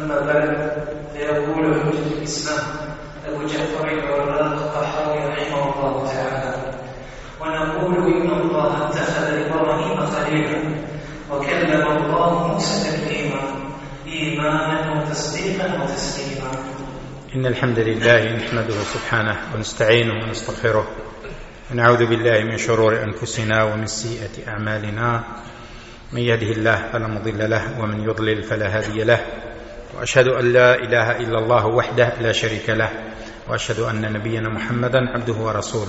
أما بعد، فيقول حجة الإسلام أبو جعفر العراق الطحاوي رحمه الله تعالى: ونقول إن الله اتخذ إبراهيم خليلا وكلم الله موسى تكليما إيمانا وتصديقا وتسليما. إن الحمد لله نحمده سبحانه ونستعينه ونستغفره ونعوذ بالله من شرور أنفسنا ومن سيئة أعمالنا، من يهده الله فلا مضل له ومن يضلل فلا هادي له، وأشهد أن لا إله إلا الله وحده لا شريك له، وأشهد أن نبينا محمدا عبده ورسوله.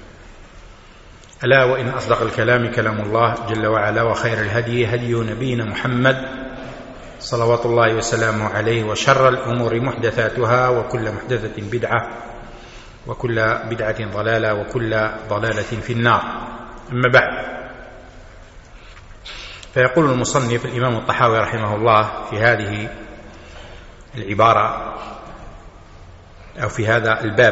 ألا وإن أصدق الكلام كلام الله جل وعلا، وخير الهدي هدي نبينا محمد صلوات الله وسلامه عليه، وشر الأمور محدثاتها وكل محدثة بدعة وكل بدعة ضلالة وكل ضلالة في النار. أما بعد، فيقول المصنف الإمام الطحاوي رحمه الله في هذه العبارة أو في هذا الباب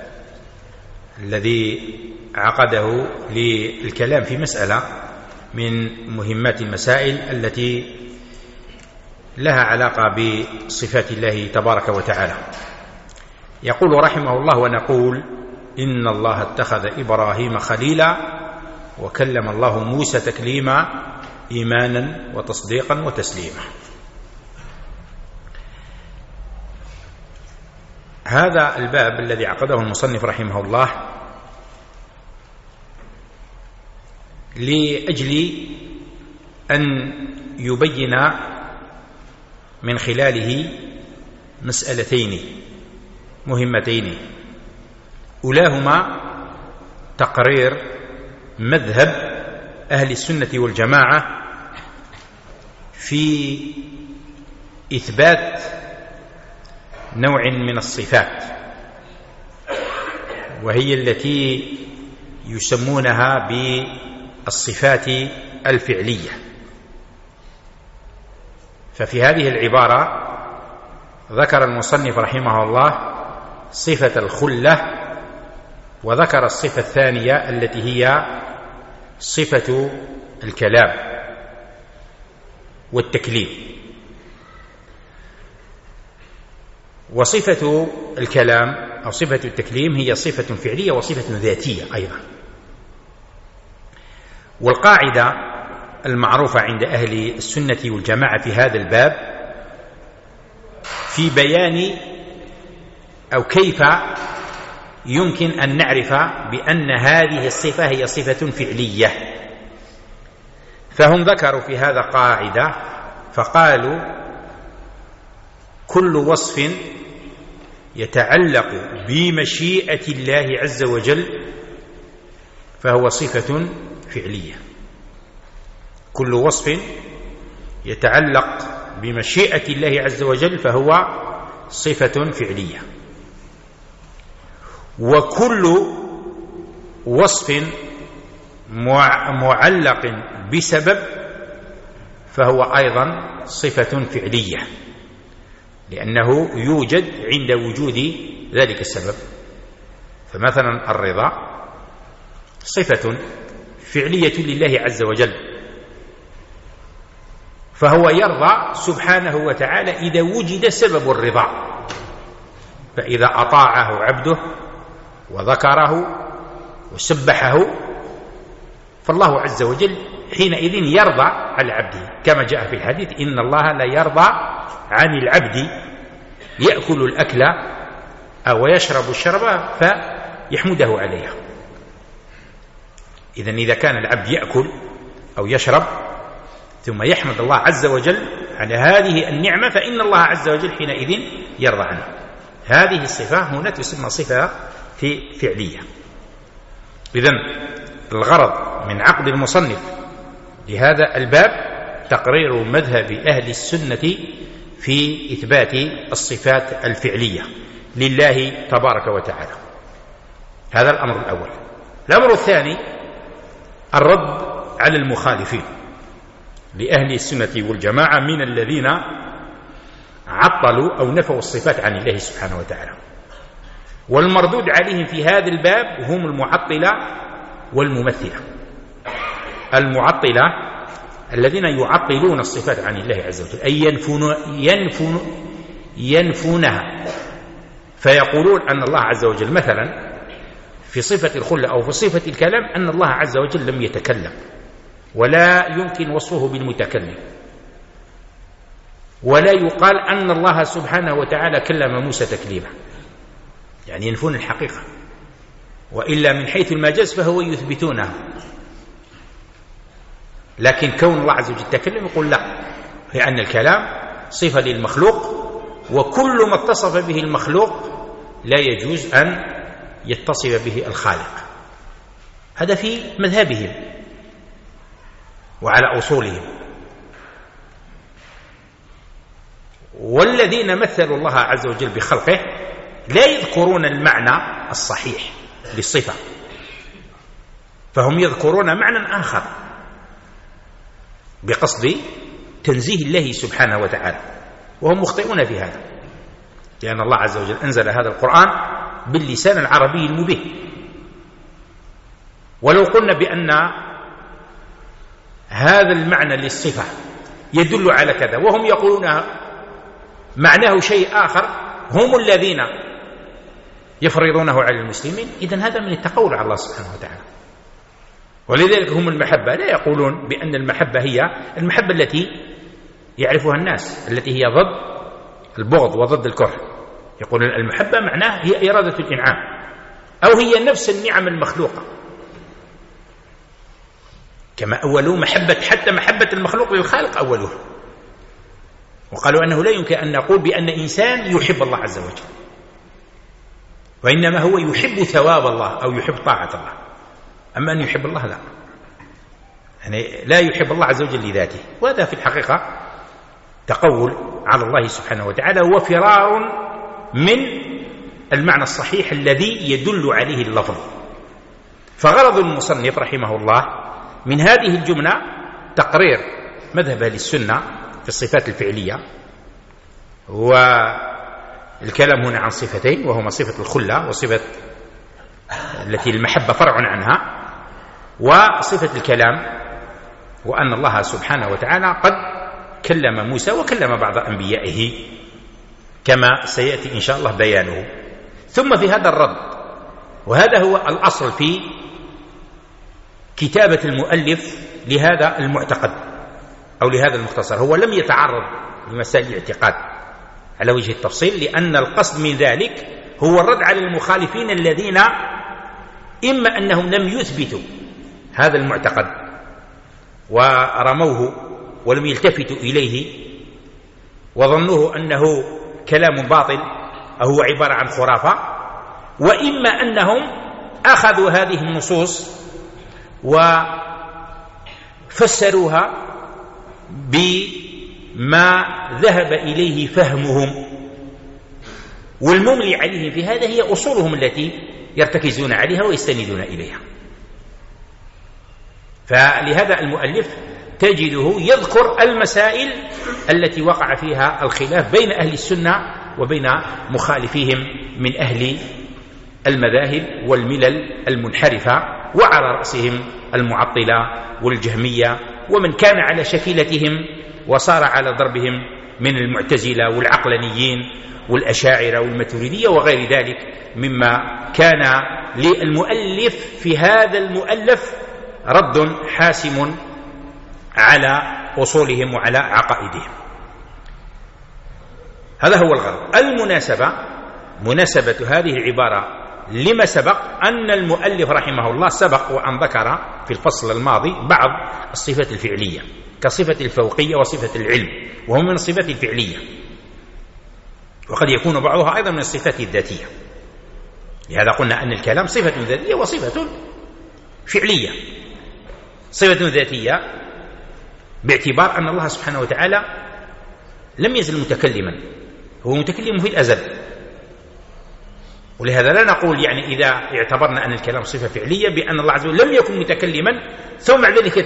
الذي عقده للكلام في مسألة من مهمات المسائل التي لها علاقة بصفات الله تبارك وتعالى. يقول رحمه الله: ونقول إن الله اتخذ إبراهيم خليلا وكلم الله موسى تكليما إيمانا وتصديقا وتسليما. هذا الباب الذي عقده المصنف رحمه الله لأجل أن يبين من خلاله مسألتين مهمتين، أولاهما تقرير مذهب أهل السنة والجماعة في إثبات نوع من الصفات، وهي التي يسمونها بالصفات الفعلية. ففي هذه العبارة ذكر المصنف رحمه الله صفة الخلة، وذكر الصفة الثانية التي هي صفة الكلام والتكليم. وصفة الكلام أو صفة التكليم هي صفة فعلية وصفة ذاتية أيضا. والقاعدة المعروفة عند أهل السنة والجماعة في هذا الباب في بيان أو كيف يمكن أن نعرف بأن هذه الصفة هي صفة فعلية، فهم ذكروا في هذا قاعدة فقالوا: كل وصف يتعلق بمشيئة الله عز وجل فهو صفة فعلية. كل وصف يتعلق بمشيئة الله عز وجل فهو صفة فعلية. وكل وصف معلق بسبب فهو أيضا صفة فعلية، لأنه يوجد عند وجود ذلك السبب. فمثلا الرضا صفة فعلية لله عز وجل، فهو يرضى سبحانه وتعالى إذا وجد سبب الرضا، فإذا أطاعه عبده وذكره وسبحه فالله عز وجل حينئذ يرضى على عبده، كما جاء في الحديث: إن الله لا يرضى عن العبد يأكل الأكل أو يشرب الشرب فيحمده عليها. إذن إذا كان العبد يأكل أو يشرب ثم يحمد الله عز وجل على هذه النعمة فإن الله عز وجل حينئذ يرضى عنه. هذه الصفة هنا تسمى صفة فعلية. إذن الغرض من عقد المصنف لهذا الباب تقرير مذهب أهل السنة في إثبات الصفات الفعلية لله تبارك وتعالى. هذا الأمر الأول. الأمر الثاني الرد على المخالفين لأهل السنة والجماعة من الذين عطلوا أو نفوا الصفات عن الله سبحانه وتعالى. والمردود عليهم في هذا الباب هم المعطلة والممثلة. المعطلة الذين يعطلون الصفات عن الله عز وجل، أي ينفونها، فيقولون أن الله عز وجل مثلا في صفة الخلة أو في صفة الكلام أن الله عز وجل لم يتكلم ولا يمكن وصفه بالمتكلم، ولا يقال أن الله سبحانه وتعالى كلم موسى تكليما، يعني ينفون الحقيقة، وإلا من حيث المجاز فهو يثبتونه. لكن كون الله عز وجل تكلم يقول لا، لأن الكلام صفة للمخلوق، وكل ما اتصف به المخلوق لا يجوز أن يتصف به الخالق. هذا في مذهبهم وعلى أصولهم. والذين مثلوا الله عز وجل بخلقه لا يذكرون المعنى الصحيح للصفة، فهم يذكرون معنى آخر بقصد تنزيه الله سبحانه وتعالى، وهم مخطئون في هذا، لأن الله عز وجل أنزل هذا القرآن باللسان العربي المبين. ولو قلنا بأن هذا المعنى للصفة يدل على كذا وهم يقولون معناه شيء آخر، هم الذين يفرضونه على المسلمين، إذن هذا من التقول على الله سبحانه وتعالى. ولذلك هم المحبة لا يقولون بأن المحبة هي المحبة التي يعرفها الناس، التي هي ضد البغض وضد الكره. يقول المحبة معناه هي إرادة الإنعام، أو هي نفس النعم المخلوقة، كما أولوا محبة، حتى محبة المخلوق للخالق أولوه، وقالوا أنه لا يمكن أن نقول بأن إنسان يحب الله عز وجل، وإنما هو يحب ثواب الله أو يحب طاعة الله، أما أن يحب الله لا، يعني لا يحب الله عز وجل لذاته. وهذا في الحقيقة تقول على الله سبحانه وتعالى وفرار من المعنى الصحيح الذي يدل عليه اللفظ. فغرض المصنف رحمه الله من هذه الجملة تقرير مذهب أهل السنة في الصفات الفعلية، والكلام هنا عن صفتين، وهما صفة الخلة وصفة التي المحبة فرع عنها، وصفة الكلام، وأن الله سبحانه وتعالى قد كلم موسى وكلم بعض أنبيائه كما سيأتي إن شاء الله بيانه. ثم في هذا الرد، وهذا هو الأصل في كتابة المؤلف لهذا المعتقد أو لهذا المختصر، هو لم يتعرض لمسائل الاعتقاد على وجه التفصيل، لأن القصد من ذلك هو الرد على المخالفين الذين إما أنهم لم يثبتوا هذا المعتقد ورموه ولم يلتفتوا إليه وظنوه أنه كلام باطل أو هو عبارة عن خرافة، وإما أنهم أخذوا هذه النصوص وفسروها بما ذهب إليه فهمهم، والمملي عليهم في هذا هي أصولهم التي يرتكزون عليها ويستندون إليها. فلهذا المؤلف تجده يذكر المسائل التي وقع فيها الخلاف بين أهل السنة وبين مخالفيهم من أهل المذاهب والملل المنحرفة، وعلى رأسهم المعطلة والجهمية، ومن كان على شكلتهم وصار على ضربهم من المعتزلة والعقلانيين والأشاعرة والماتريدية وغير ذلك مما كان للمؤلف في هذا المؤلف رد حاسم على أصولهم وعلى عقائدهم. هذا هو الغرض. المناسبة، مناسبة هذه العبارة لما سبق أن المؤلف رحمه الله سبق وأن ذكر في الفصل الماضي بعض الصفات الفعلية كصفة الفوقية وصفة العلم، وهم من الصفات الفعلية، وقد يكون بعضها أيضا من الصفات الذاتية. لهذا قلنا أن الكلام صفة ذاتية وصفة فعلية. صفة ذاتية باعتبار أن الله سبحانه وتعالى لم يزل متكلما، هو متكلم في الأزل، ولهذا لا نقول يعني إذا اعتبرنا أن الكلام صفة فعلية بأن الله عز وجل لم يكن متكلما ثم بعد ذلك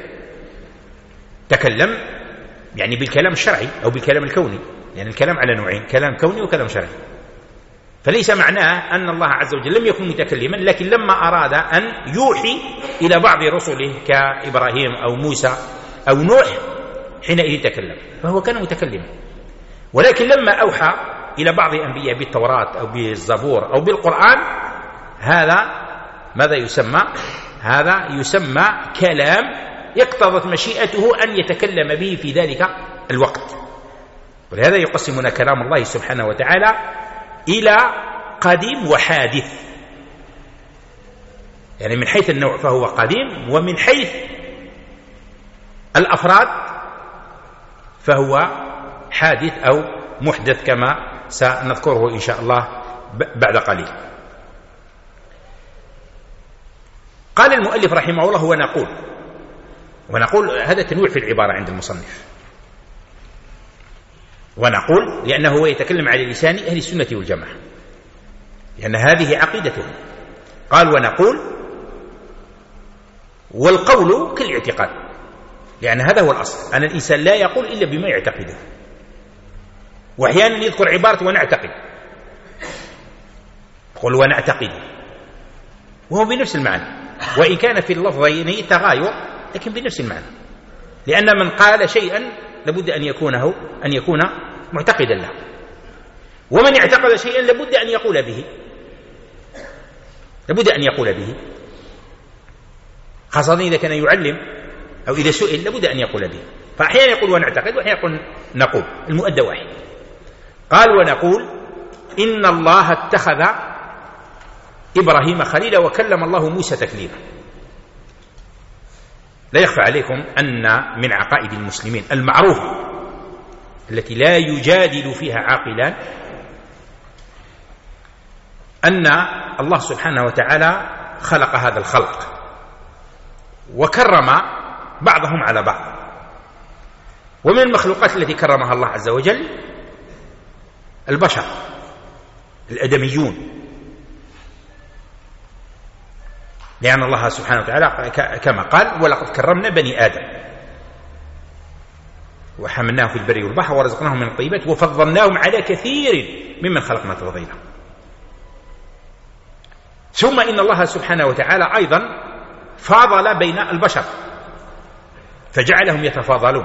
تكلم يعني بالكلام الشرعي أو بالكلام الكوني، يعني الكلام على نوعين، كلام كوني وكلام شرعي. فليس معناه أن الله عز وجل لم يكن متكلما، لكن لما أراد أن يوحي إلى بعض رسله كإبراهيم أو موسى أو نوح حينئذ تكلم، فهو كان متكلما. ولكن لما أوحى إلى بعض الأنبياء بالتوراة أو بالزبور أو بالقرآن، هذا ماذا يسمى؟ هذا يسمى كلام اقتضت مشيئته أن يتكلم به في ذلك الوقت. ولهذا يقسمنا كلام الله سبحانه وتعالى إلى قديم وحادث، يعني من حيث النوع فهو قديم، ومن حيث الأفراد فهو حادث أو محدث كما سنذكره إن شاء الله بعد قليل. قال المؤلف رحمه الله: ونقول هذا تنويع في العبارة عند المصنف، ونقول لأنه هو يتكلم على لسان أهل السنة والجماعة، لأن هذه عقيدته. قال: ونقول، والقول كالاعتقاد، لأن هذا هو الأصل، أن الإنسان لا يقول إلا بما يعتقده. وأحيانا يذكر عبارة ونعتقد، يقول ونعتقد، وهو بنفس المعنى، وإن كان في اللفظين تغاير لكن بنفس المعنى، لأن من قال شيئا لابد أن يكون معتقدا له، ومن اعتقد شيئا لابد أن يقول به، خاصة إذا كان يعلم أو إذا سئل لابد أن يقول به. فأحيانا يقول ونعتقد، وأحيانا يقول نقول، المؤدى واحد. قال: ونقول إن الله اتخذ إبراهيم خليلا وكلم الله موسى تكليما. لا يخفى عليكم أن من عقائد المسلمين المعروفة التي لا يجادل فيها عاقلان أن الله سبحانه وتعالى خلق هذا الخلق وكرم بعضهم على بعض. ومن المخلوقات التي كرمها الله عز وجل البشر الآدميون، لأن الله سبحانه وتعالى كما قال: ولقد كرمنا بني آدم وحملناهم في البر والبحر ورزقناهم من الطيبات وفضلناهم على كثير ممن خلقنا تفضيلا. ثم إن الله سبحانه وتعالى أيضا فاضل بين البشر فجعلهم يتفاضلون.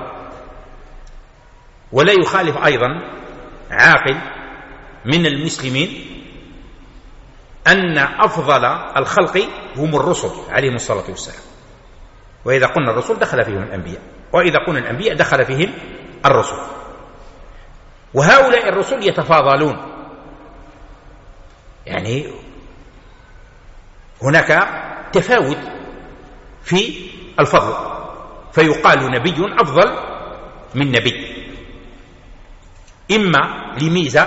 ولا يخالف أيضا عاقل من المسلمين أن أفضل الخلق هم الرسل عليهم الصلاة والسلام، وإذا قلنا الرسل دخل فيهم الأنبياء، وإذا قلنا الأنبياء دخل فيهم الرسل. وهؤلاء الرسل يتفاضلون، يعني هناك تفاوت في الفضل، فيقال نبي أفضل من نبي، إما لميزة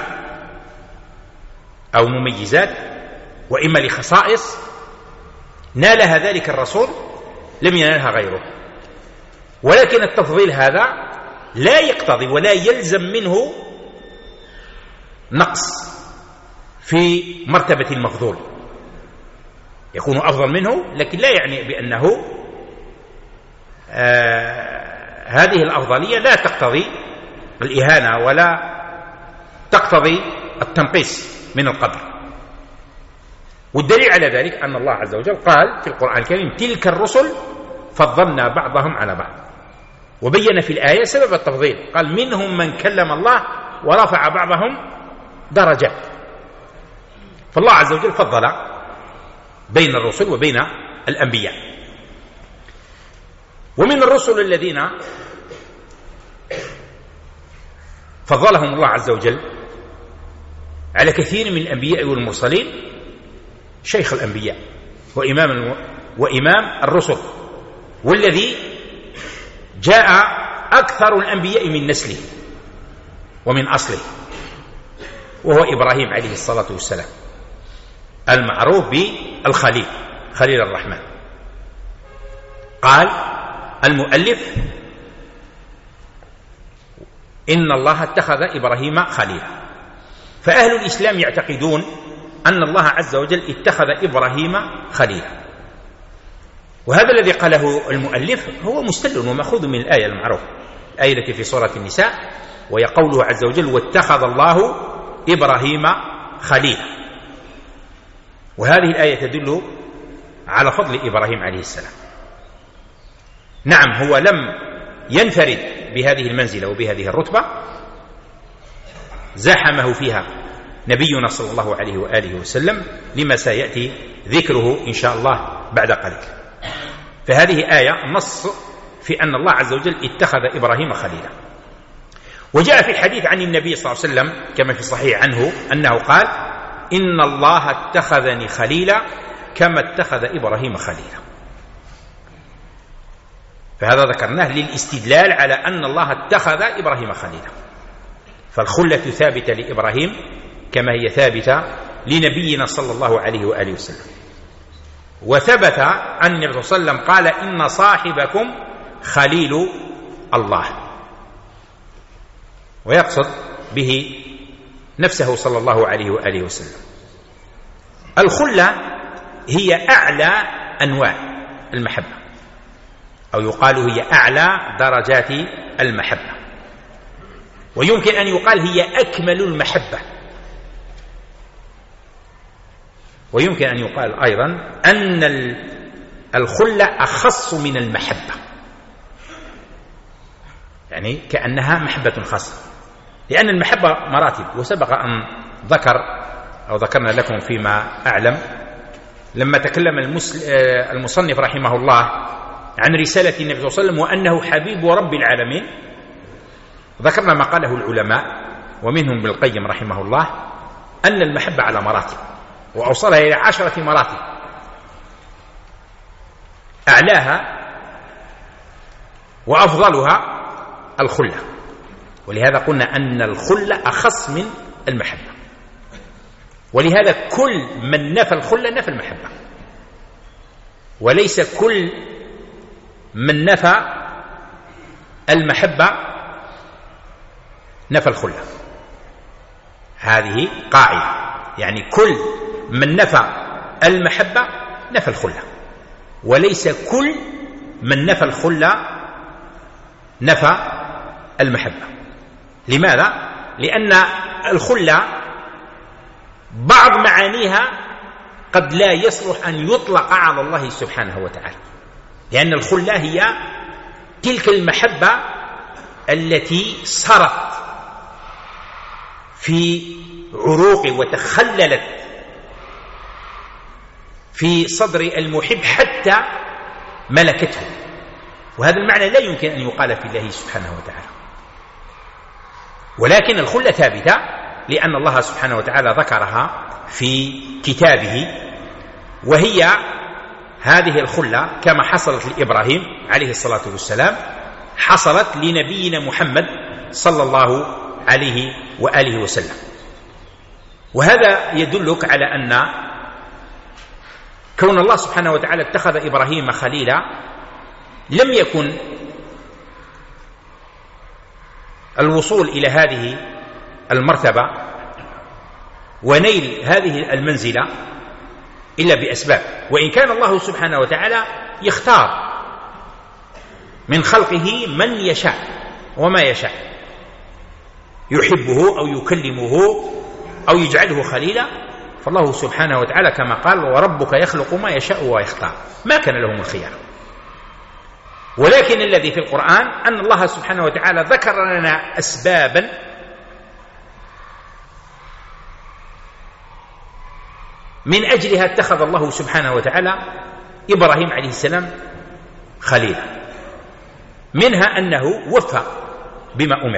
أو مميزات، وإما لخصائص نالها ذلك الرسول لم ينالها غيره. ولكن التفضيل هذا لا يقتضي ولا يلزم منه نقص في مرتبة المفضول، يكون أفضل منه، لكن لا يعني بأنه هذه الأفضلية لا تقتضي الإهانة ولا تقتضي التنقيص من القدر. والدليل على ذلك أن الله عز وجل قال في القرآن الكريم: تلك الرسل فضلنا بعضهم على بعض، وبين في الآية سبب التفضيل، قال: منهم من كلم الله ورفع بعضهم درجات. فالله عز وجل فضل بين الرسل وبين الأنبياء. ومن الرسل الذين فضلهم الله عز وجل على كثير من الأنبياء والمرسلين شيخ الأنبياء وإمام الرسل، والذي جاء أكثر الأنبياء من نسله ومن أصله، وهو إبراهيم عليه الصلاة والسلام، المعروف بالخليل، خليل الرحمن. قال المؤلف: إن الله اتخذ إبراهيم خليلا. فأهل الإسلام يعتقدون أن الله عز وجل اتخذ إبراهيم خليلا، وهذا الذي قاله المؤلف هو مستل ومأخوذ من الآية المعروفة، الآية التي في سورة النساء، وهي قوله عز وجل: واتخذ الله إبراهيم خليلا. وهذه الآية تدل على فضل إبراهيم عليه السلام. نعم، هو لم ينفرد بهذه المنزلة وبهذه الرتبة، زاحمه فيها نبينا صلى الله عليه وآله وسلم، لما سيأتي ذكره إن شاء الله بعد قليل. فهذه آية نص في أن الله عز وجل اتخذ إبراهيم خليلا. وجاء في الحديث عن النبي صلى الله عليه وسلم كما في الصحيح عنه أنه قال: إن الله اتخذني خليلا كما اتخذ إبراهيم خليلا. فهذا ذكرناه للاستدلال على أن الله اتخذ إبراهيم خليلا. فالخلة ثابتة لإبراهيم كما هي ثابتة لنبينا صلى الله عليه وآله وسلم. وثبت عن النبي صلى الله عليه وسلم قال: إن صاحبكم خليل الله، ويقصد به نفسه صلى الله عليه وآله وسلم. الخلة هي أعلى أنواع المحبة، أو يقال هي أعلى درجات المحبة، ويمكن أن يقال هي أكمل المحبة، ويمكن أن يقال أيضا أن الخلة أخص من المحبة، يعني كأنها محبة خاصة، لأن المحبة مراتب. وسبق أن ذكرنا لكم فيما أعلم لما تكلم المصنف رحمه الله عن رسالة النبي صلى الله عليه وسلم وأنه حبيب رب العالمين، ذكرنا ما قاله العلماء ومنهم ابن القيم رحمه الله أن المحبة على مراتب، وأوصلها إلى 10 مراتب، أعلاها وأفضلها الخلة. ولهذا قلنا أن الخلة أخص من المحبة، ولهذا كل من نفى الخلة نفى المحبة، وليس كل من نفى المحبة نفى الخلة. هذه قاعدة، يعني كل من نفى المحبة نفى الخلة، وليس كل من نفى الخلة نفى المحبة. لماذا؟ لأن الخلة بعض معانيها قد لا يصلح أن يطلق على الله سبحانه وتعالى، لأن الخلة هي تلك المحبة التي صرت في عروق وتخللت في صدر المحب حتى ملكته، وهذا المعنى لا يمكن أن يقال في الله سبحانه وتعالى. ولكن الخلة ثابتة لأن الله سبحانه وتعالى ذكرها في كتابه، وهي هذه الخلة كما حصلت لإبراهيم عليه الصلاة والسلام حصلت لنبينا محمد صلى الله عليه وآله وسلم. وهذا يدلك على أن كون الله سبحانه وتعالى اتخذ إبراهيم خليلا لم يكن الوصول إلى هذه المرتبة ونيل هذه المنزلة إلا بأسباب، وإن كان الله سبحانه وتعالى يختار من خلقه من يشاء وما يشاء، يحبه أو يكلمه أو يجعله خليلا، فالله سبحانه وتعالى كما قال: وربك يخلق ما يشاء ويختار، ما كان لهم الخيار. ولكن الذي في القرآن أن الله سبحانه وتعالى ذكر لنا أسبابا من أجلها اتخذ الله سبحانه وتعالى إبراهيم عليه السلام خليلا، منها أنه وفى بما أمر،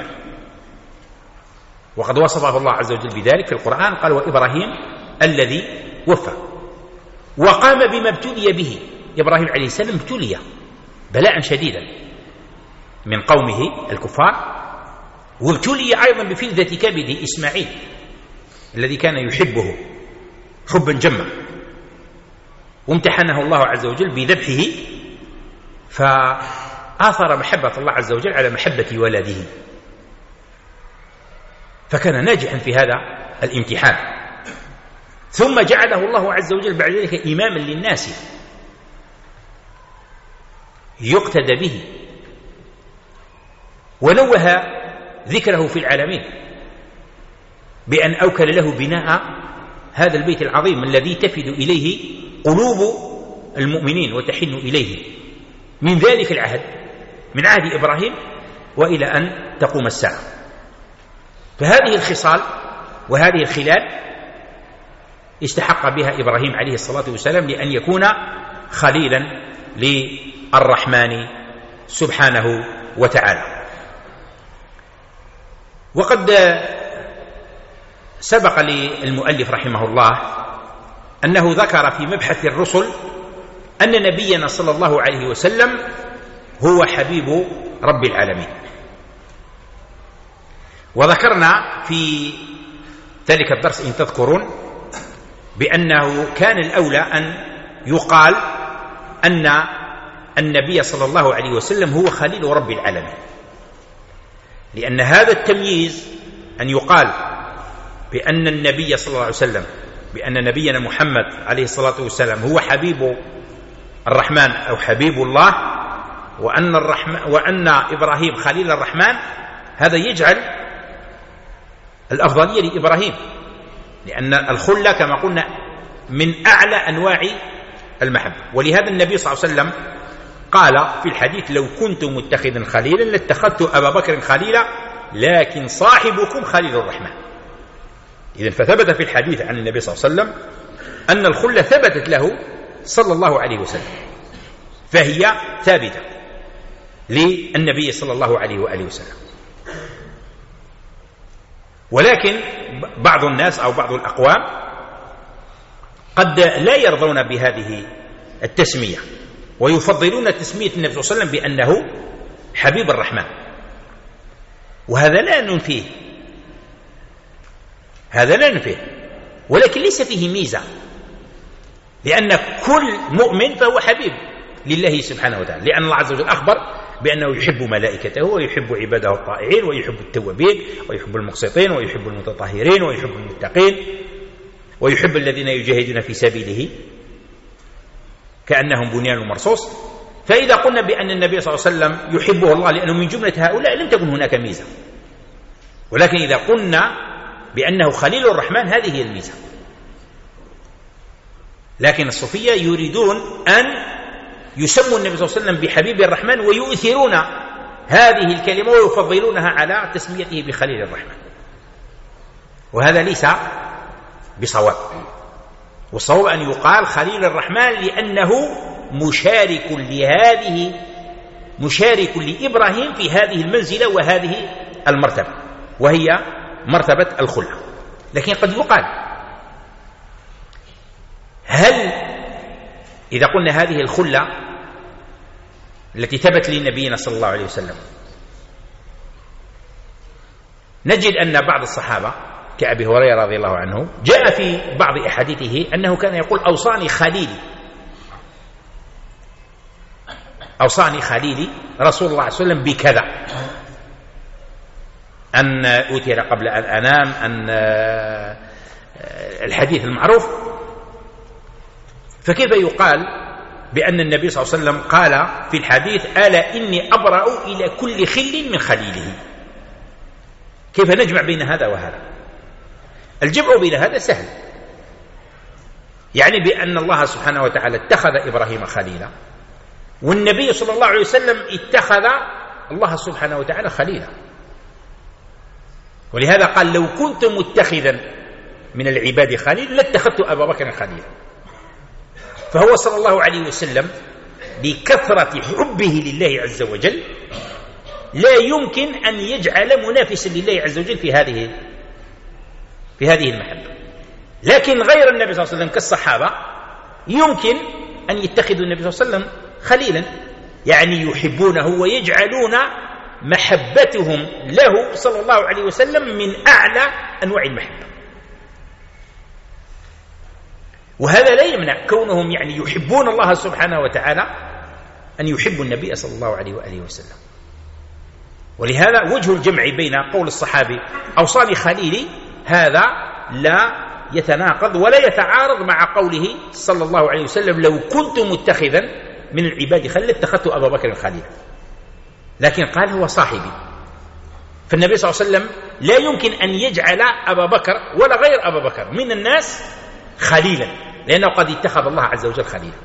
وقد وصفه الله عز وجل بذلك في القرآن، قال: وإبراهيم الذي وفى وقام بما ابتلي به. إبراهيم عليه السلام ابتلي بلاء شديدا من قومه الكفار، وابتلي أيضا بفلذة كبده إسماعيل الذي كان يحبه حبا جما، وامتحنه الله عز وجل بذبحه، فآثر محبة الله عز وجل على محبة ولده، فكان ناجحا في هذا الامتحان. ثم جعله الله عز وجل بعد ذلك إماما للناس يقتدى به، ونوه ذكره في العالمين بأن أوكل له بناء هذا البيت العظيم الذي تفد إليه قلوب المؤمنين وتحن إليه من ذلك العهد، من عهد إبراهيم وإلى أن تقوم الساعة. فهذه الخصال وهذه الخلال استحق بها إبراهيم عليه الصلاة والسلام لأن يكون خليلا للرحمن سبحانه وتعالى. وقد سبق للمؤلف رحمه الله أنه ذكر في مبحث الرسل أن نبينا صلى الله عليه وسلم هو حبيب رب العالمين. وذكرنا في ذلك الدرس إن تذكرون بأنه كان الأولى أن يقال أن النبي صلى الله عليه وسلم هو خليل رب العالمين، لأن هذا التمييز أن يقال بأن النبي صلى الله عليه وسلم بأن نبينا محمد عليه الصلاة والسلام هو حبيب الرحمن أو حبيب الله، وأن إبراهيم خليل الرحمن، هذا يجعل الأفضلية لإبراهيم، لأن الخلة كما قلنا من أعلى أنواع المحبة. ولهذا النبي صلى الله عليه وسلم قال في الحديث: لو كنت متخذا خليلا لاتخذت أبا بكر خليلا لكن صاحبكم خليل الرحمن. إذن فثبت في الحديث عن النبي صلى الله عليه وسلم أن الخلة ثبتت له صلى الله عليه وسلم، فهي ثابتة للنبي صلى الله عليه وآله وسلم. ولكن بعض الناس أو بعض الأقوام قد لا يرضون بهذه التسمية ويفضلون تسمية النبي صلى الله عليه وسلم بأنه حبيب الرحمن، وهذا لا ننفيه، هذا لا ننفيه، ولكن ليس فيه ميزة، لأن كل مؤمن فهو حبيب لله سبحانه وتعالى، لأن الله عز وجل أخبر بأنه يحب ملائكته ويحب عباده الطائعين ويحب التوابين ويحب المقسطين ويحب المتطهرين ويحب المتقين ويحب الذين يجاهدون في سبيله كأنهم بنيان مرصوص. فإذا قلنا بأن النبي صلى الله عليه وسلم يحبه الله لأنه من جملة هؤلاء لم تكن هناك ميزة، ولكن إذا قلنا بأنه خليل الرحمن هذه هي الميزة. لكن الصوفية يريدون أن يسموا النبي صلى الله عليه وسلم بحبيب الرحمن ويؤثرون هذه الكلمة ويفضلونها على تسميته بخليل الرحمن، وهذا ليس بصواب. والصواب أن يقال خليل الرحمن لأنه مشارك لإبراهيم في هذه المنزلة وهذه المرتبة، وهي مرتبة الخلة. لكن قد يقال هل إذا قلنا هذه الخلة التي ثبت لنبينا صلى الله عليه وسلم، نجد أن بعض الصحابة كأبي هريرة رضي الله عنه جاء في بعض أحاديثه أنه كان يقول: أوصاني خليلي رسول الله صلى الله عليه وسلم بكذا، أن أوتر قبل أن أنام، أن الحديث المعروف. فكيف يقال بأن النبي صلى الله عليه وسلم قال في الحديث: ألا إني أبرأ إلى كل خل من خليله؟ كيف نجمع بين هذا وهذا؟ الجمع بين هذا سهل، يعني بأن الله سبحانه وتعالى اتخذ إبراهيم خليلا، والنبي صلى الله عليه وسلم اتخذ الله سبحانه وتعالى خليلا. ولهذا قال: لو كنت متخذا من العباد خليلا لاتخذت أبا بكر خليلا. فهو صلى الله عليه وسلم بكثرة حبه لله عز وجل لا يمكن أن يجعل منافسا لله عز وجل في هذه المحبة. لكن غير النبي صلى الله عليه وسلم كالصحابة يمكن أن يتخذوا النبي صلى الله عليه وسلم خليلا، يعني يحبونه ويجعلون محبتهم له صلى الله عليه وسلم من أعلى أنواع المحبة. وهذا لا يمنع كونهم يعني يحبون الله سبحانه وتعالى أن يحبوا النبي صلى الله عليه وآله وسلم. ولهذا وجه الجمع بين قول الصحابي أوصاني خليلي هذا لا يتناقض ولا يتعارض مع قوله صلى الله عليه وسلم: لو كنت متخذا من العباد خليلا اتخذت أبا بكر خليلا. لكن قال هو صاحبي، فالنبي صلى الله عليه وسلم لا يمكن أن يجعل أبا بكر ولا غير أبا بكر من الناس خليلا، لأنه قد اتخذ الله عز وجل خليلا،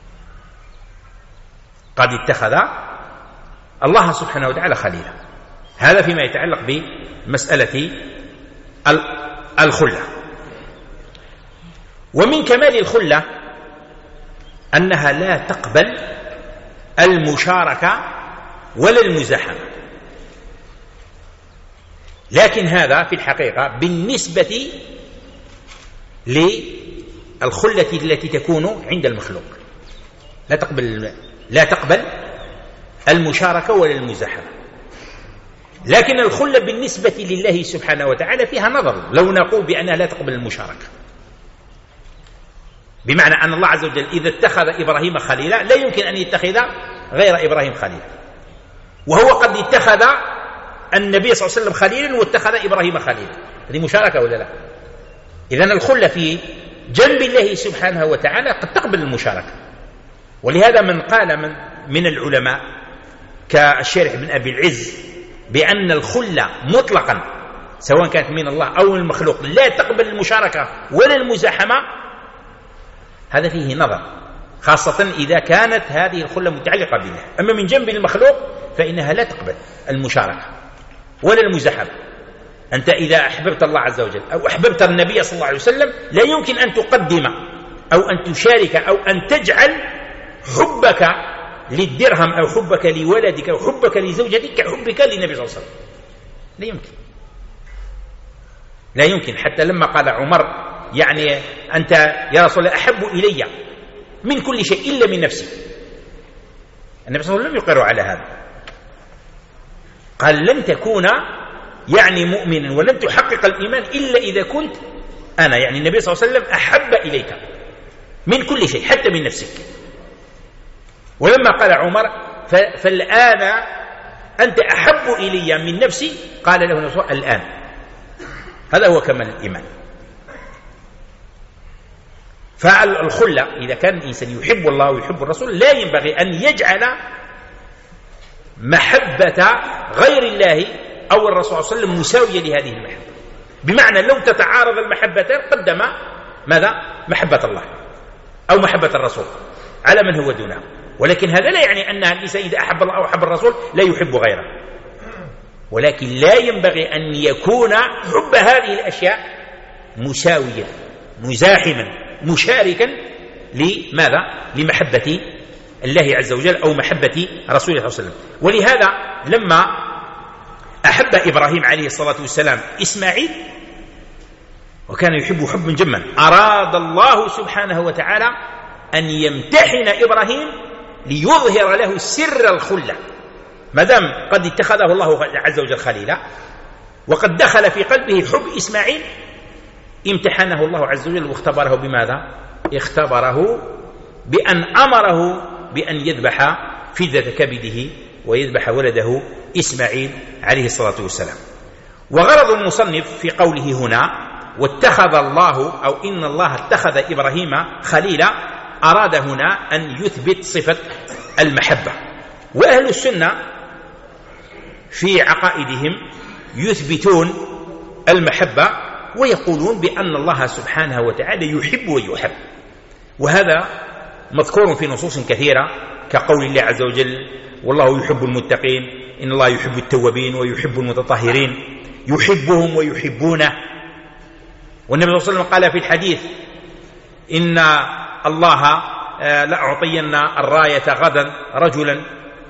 قد اتخذ الله سبحانه وتعالى خليلا. هذا فيما يتعلق بمسألة الخلة. ومن كمال الخلة أنها لا تقبل المشاركة ولا المزاحمة، لكن هذا في الحقيقة بالنسبة للخلة التي تكون عند المخلوق، لا تقبل المشاركة ولا المزاحمة. لكن الخلة بالنسبة لله سبحانه وتعالى فيها نظر، لو نقول بأنها لا تقبل المشاركة، بمعنى أن الله عز وجل إذا اتخذ إبراهيم خليلا لا يمكن أن يتخذ غير إبراهيم خليلا، وهو قد اتخذ النبي صلى الله عليه وسلم خليلا واتخذ إبراهيم خليلا، هذه مشاركة ولا لا؟ إذن الخلة في جنب الله سبحانه وتعالى قد تقبل المشاركة. ولهذا من قال من العلماء كالشارح بن أبي العز بأن الخلة مطلقا سواء كانت من الله أو من المخلوق لا تقبل المشاركة ولا المزاحمة، هذا فيه نظر، خاصة إذا كانت هذه الخلة متعلقة بالله. أما من جنب المخلوق فإنها لا تقبل المشاركة ولا المزاحمة. أنت إذا أحببت الله عز وجل أو أحببت النبي صلى الله عليه وسلم لا يمكن أن تقدم أو أن تشارك أو أن تجعل حبك للدرهم أو حبك لولدك أو حبك لزوجتك كحبك للنبي صلى الله عليه وسلم، لا يمكن. حتى لما قال عمر يعني أنت يا رسول الله أحب إلي من كل شيء إلا من نفسي، النبي صلى الله عليه وسلم يقر على هذا، قال لن تكون يعني مؤمنا ولن تحقق الإيمان إلا إذا كنت أنا يعني النبي صلى الله عليه وسلم أحب إليك من كل شيء حتى من نفسك. ولما قال عمر فالآن أنت أحب إلي من نفسي، قال له الرسول الآن. هذا هو كمال الإيمان. فالخلة إذا كان الإنسان يحب الله ويحب الرسول لا ينبغي أن يجعل محبة غير الله أو الرسول صلى الله عليه وسلم مساوية لهذه المحبة، بمعنى لو تتعارض المحبتان قدم ماذا؟ محبة الله أو محبة الرسول على من هو دونه. ولكن هذا لا يعني أن الإنسان إذا أحب الله أو أحب الرسول لا يحب غيره، ولكن لا ينبغي أن يكون حب هذه الأشياء مساويا مزاحما مشاركا لماذا؟ لمحبة الله عز وجل أو محبة رسوله صلى الله عليه وسلم. ولهذا لما أحب إبراهيم عليه الصلاة والسلام إسماعيل وكان يحب حبا جما، أراد الله سبحانه وتعالى أن يمتحن إبراهيم ليظهر له سر الخلة، ما دام قد اتخذه الله عز وجل خليلا وقد دخل في قلبه حب إسماعيل، امتحنه الله عز وجل واختبره بماذا؟ اختبره بأن أمره بأن يذبح فدية كبده ويذبح ولده إسماعيل عليه الصلاة والسلام. وغرض المصنف في قوله هنا واتخذ الله أو إن الله اتخذ إبراهيم خليلا، أراد هنا أن يثبت صفة المحبة. وأهل السنة في عقائدهم يثبتون المحبة ويقولون بأن الله سبحانه وتعالى يحب ويحب، وهذا مذكور في نصوص كثيرة كقول الله عز وجل والله يحب المتقين، إن الله يحب التوابين ويحب المتطهرين، يحبهم ويحبونه. والنبي صلى الله عليه وسلم قال في الحديث إن الله لأعطين الراية غدا رجلا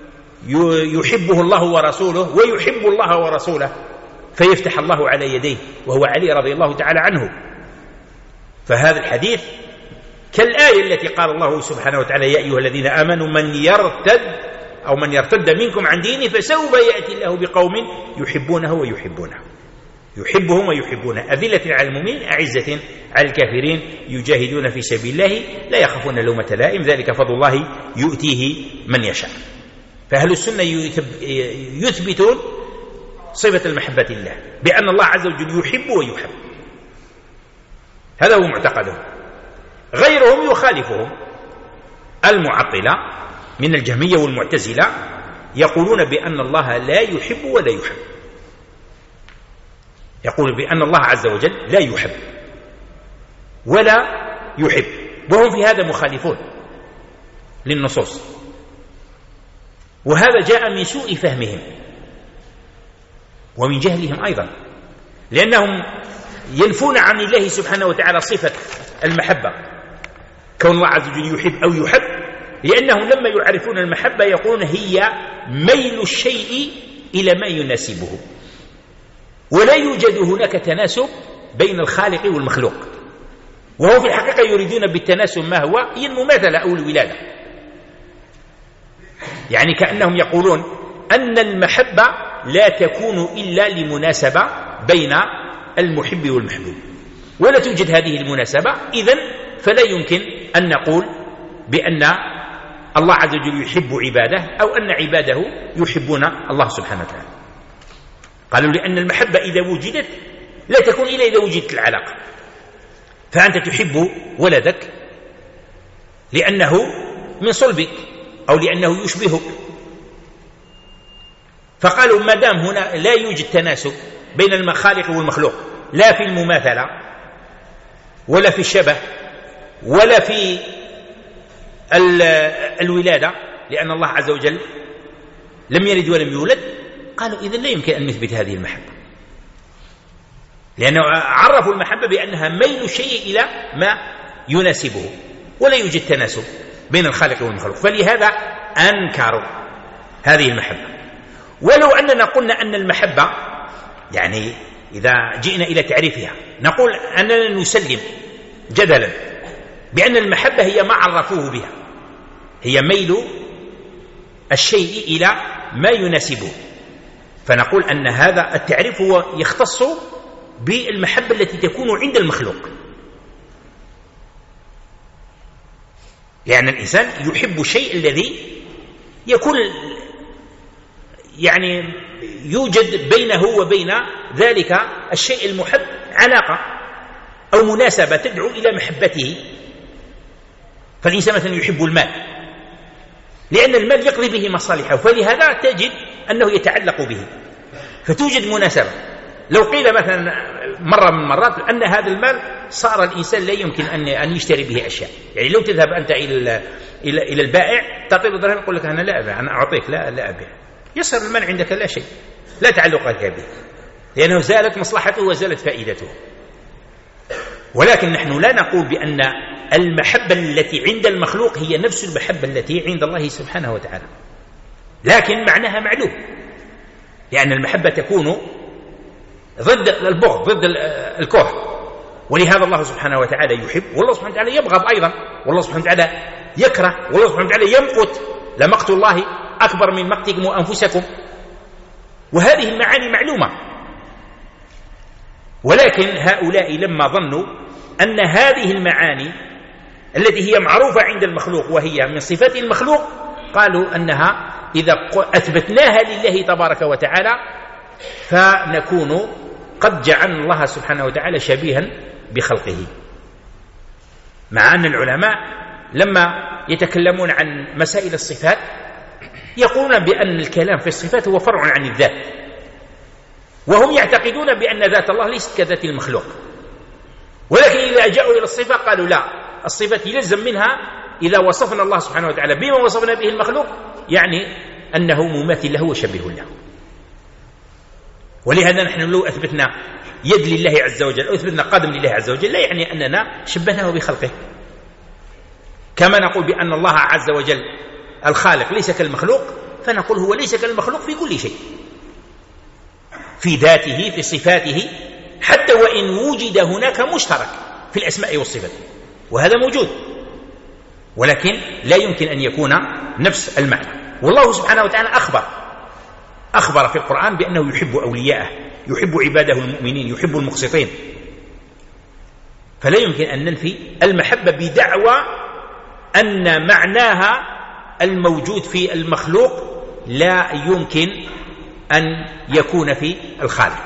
يحبه الله ورسوله ويحب الله ورسوله، فيفتح الله على يديه وهو علي رضي الله تعالى عنه. فهذا الحديث كالآية التي قال الله سبحانه وتعالى يا أيها الذين آمنوا من يرتد منكم عن دينه فسوف يأتي الله بقوم يحبونه ويحبونه، يحبهم ويحبونه، أذلة على المؤمنين أعزة على الكافرين يجاهدون في سبيل الله لا يخافون لومة لائم، ذلك فضل الله يؤتيه من يشاء. فأهل السنة يثبتون صفة المحبة لله بأن الله عز وجل يحب ويحب، هذا هو معتقدهم. غيرهم يخالفهم، المعطلة من الجهمية والمعتزلة يقولون بأن الله لا يحب ولا يحب، يقول بأن الله عز وجل لا يحب ولا يحب، وهم في هذا مخالفون للنصوص، وهذا جاء من سوء فهمهم. ومن جهلهم أيضا، لأنهم ينفون عن الله سبحانه وتعالى صفة المحبة، كون الله عز وجل يحب أو يحب، لأنهم لما يعرفون المحبة يقولون هي ميل الشيء إلى ما يناسبه، ولا يوجد هناك تناسب بين الخالق والمخلوق، وهو في الحقيقة يريدون بالتناسب ما هو؟ هي المماثلة أو الولادة. يعني كأنهم يقولون أن المحبة لا تكون إلا لمناسبة بين المحب والمحبوب، ولا توجد هذه المناسبة، إذن فلا يمكن أن نقول بأن الله عز وجل يحب عباده أو أن عباده يحبون الله سبحانه وتعالى. قالوا لأن المحبة إذا وجدت لا تكون إلا إذا وجدت العلاقة، فأنت تحب ولدك لأنه من صلبك أو لأنه يشبهك، فقالوا ما دام هنا لا يوجد تناسب بين الخالق والمخلوق، لا في المماثلة ولا في الشبه ولا في الولادة، لأن الله عز وجل لم يلد ولم يولد، قالوا إذن لا يمكن أن نثبت هذه المحبة، لأنه عرفوا المحبة بأنها ميل الشيء إلى ما يناسبه، ولا يوجد تناسب بين الخالق والمخلوق، فلهذا أنكروا هذه المحبة. ولو أننا قلنا أن المحبة، يعني إذا جئنا إلى تعريفها نقول أننا نسلم جدلا بأن المحبة هي ما عرفوه بها، هي ميل الشيء إلى ما يناسبه، فنقول أن هذا التعريف هو يختص بالمحبة التي تكون عند المخلوق، لأن الإنسان يحب الشيء الذي يكون يعني يوجد بينه وبين ذلك الشيء المحب علاقة أو مناسبة تدعو إلى محبته. فالإنسان مثلا يحب المال لأن المال يقضي به مصالحه، فلهذا تجد أنه يتعلق به، فتوجد مناسبة. لو قيل مثلا مرة من المرات أن هذا المال صار الإنسان لا يمكن أن يشتري به أشياء، يعني لو تذهب أنت إلى البائع تعطيه الدرهم يقول لك أنا لا أبيع، أنا أعطيك لا أبيع، يصير المال عندك لا شيء، لا تعلق لك به، لأنه زالت مصلحته وزالت فائدته. ولكن نحن لا نقول بأن المحبة التي عند المخلوق هي نفس المحبة التي عند الله سبحانه وتعالى، لكن معناها معلوم، لأن المحبة تكون ضد البغض، ضد الكره، ولهذا الله سبحانه وتعالى يحب، والله سبحانه وتعالى يبغض أيضا، والله سبحانه وتعالى يكره، والله سبحانه وتعالى يمقت، لمقت الله أكبر من مقتكم وأنفسكم، وهذه المعاني معلومة. ولكن هؤلاء لما ظنوا أن هذه المعاني التي هي معروفة عند المخلوق وهي من صفات المخلوق، قالوا أنها إذا أثبتناها لله تبارك وتعالى فنكون قد جعلنا الله سبحانه وتعالى شبيها بخلقه. مع أن العلماء لما يتكلمون عن مسائل الصفات يقولون بأن الكلام في الصفات هو فرع عن الذات، وهم يعتقدون بأن ذات الله ليست كذات المخلوق، ولكن إذا جاءوا إلى الصفة قالوا لا، الصفة يلزم منها إذا وصفنا الله سبحانه وتعالى بما وصفنا به المخلوق يعني أنه مماثل له وشبيه له. ولهذا نحن لو أثبتنا يد لله عز وجل أو أثبتنا قدم لله عز وجل لا يعني أننا شبهناه بخلقه، كما نقول بأن الله عز وجل الخالق ليس كالمخلوق، فنقول هو ليس كالمخلوق في كل شيء، في ذاته، في صفاته، حتى وإن وجد هناك مشترك في الأسماء والصفات، وهذا موجود، ولكن لا يمكن أن يكون نفس المعنى. والله سبحانه وتعالى أخبر في القرآن بأنه يحب أولياءه، يحب عباده المؤمنين، يحب المقسطين، فلا يمكن أن ننفي المحبة بدعوى أن معناها الموجود في المخلوق لا يمكن أن يكون في الخالق.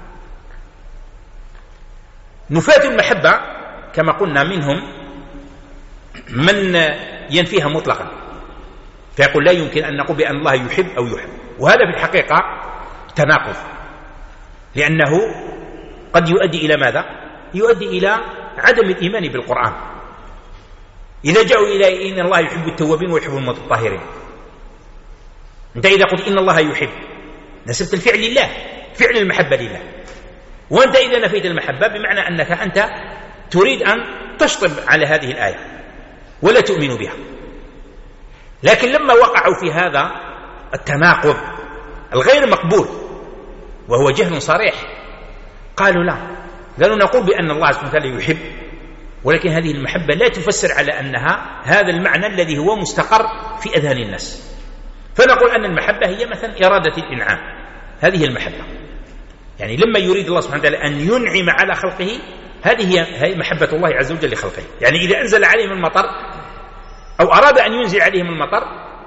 نفاة المحبة كما قلنا منهم من ينفيها مطلقا، فيقول لا يمكن أن نقول بأن الله يحب أو يحب، وهذا في الحقيقة تناقض، لأنه قد يؤدي إلى ماذا؟ يؤدي إلى عدم الإيمان بالقرآن. إذا جاءوا إلى إن الله يحب التوابين ويحب المتطهرين، أنت إذا قلت إن الله يحب نسبت الفعل لله، فعل المحبة لله. وأنت إذا نفيت المحبة بمعنى أنك أنت تريد أن تشطب على هذه الآية ولا تؤمن بها. لكن لما وقعوا في هذا التناقض الغير مقبول وهو جهل صريح قالوا لا، قالوا نقول بأن الله سبحانه وتعالى يحب، ولكن هذه المحبة لا تفسر على أنها هذا المعنى الذي هو مستقر في أذهان الناس. فنقول أن المحبة هي مثلا إرادة الإنعام، هذه المحبة. يعني لما يريد الله سبحانه وتعالى أن ينعم على خلقه هذه هي محبة الله عز وجل لخلقه. يعني إذا أنزل عليهم المطر أو أراد أن ينزل عليهم المطر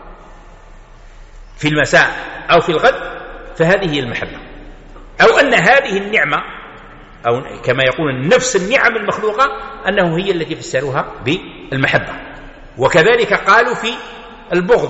في المساء أو في الغد فهذه هي المحبة. أو أن هذه النعمة أو كما يقول نفس النعم المخلوقة أنه هي التي فسروها بالمحبة. وكذلك قالوا في البغض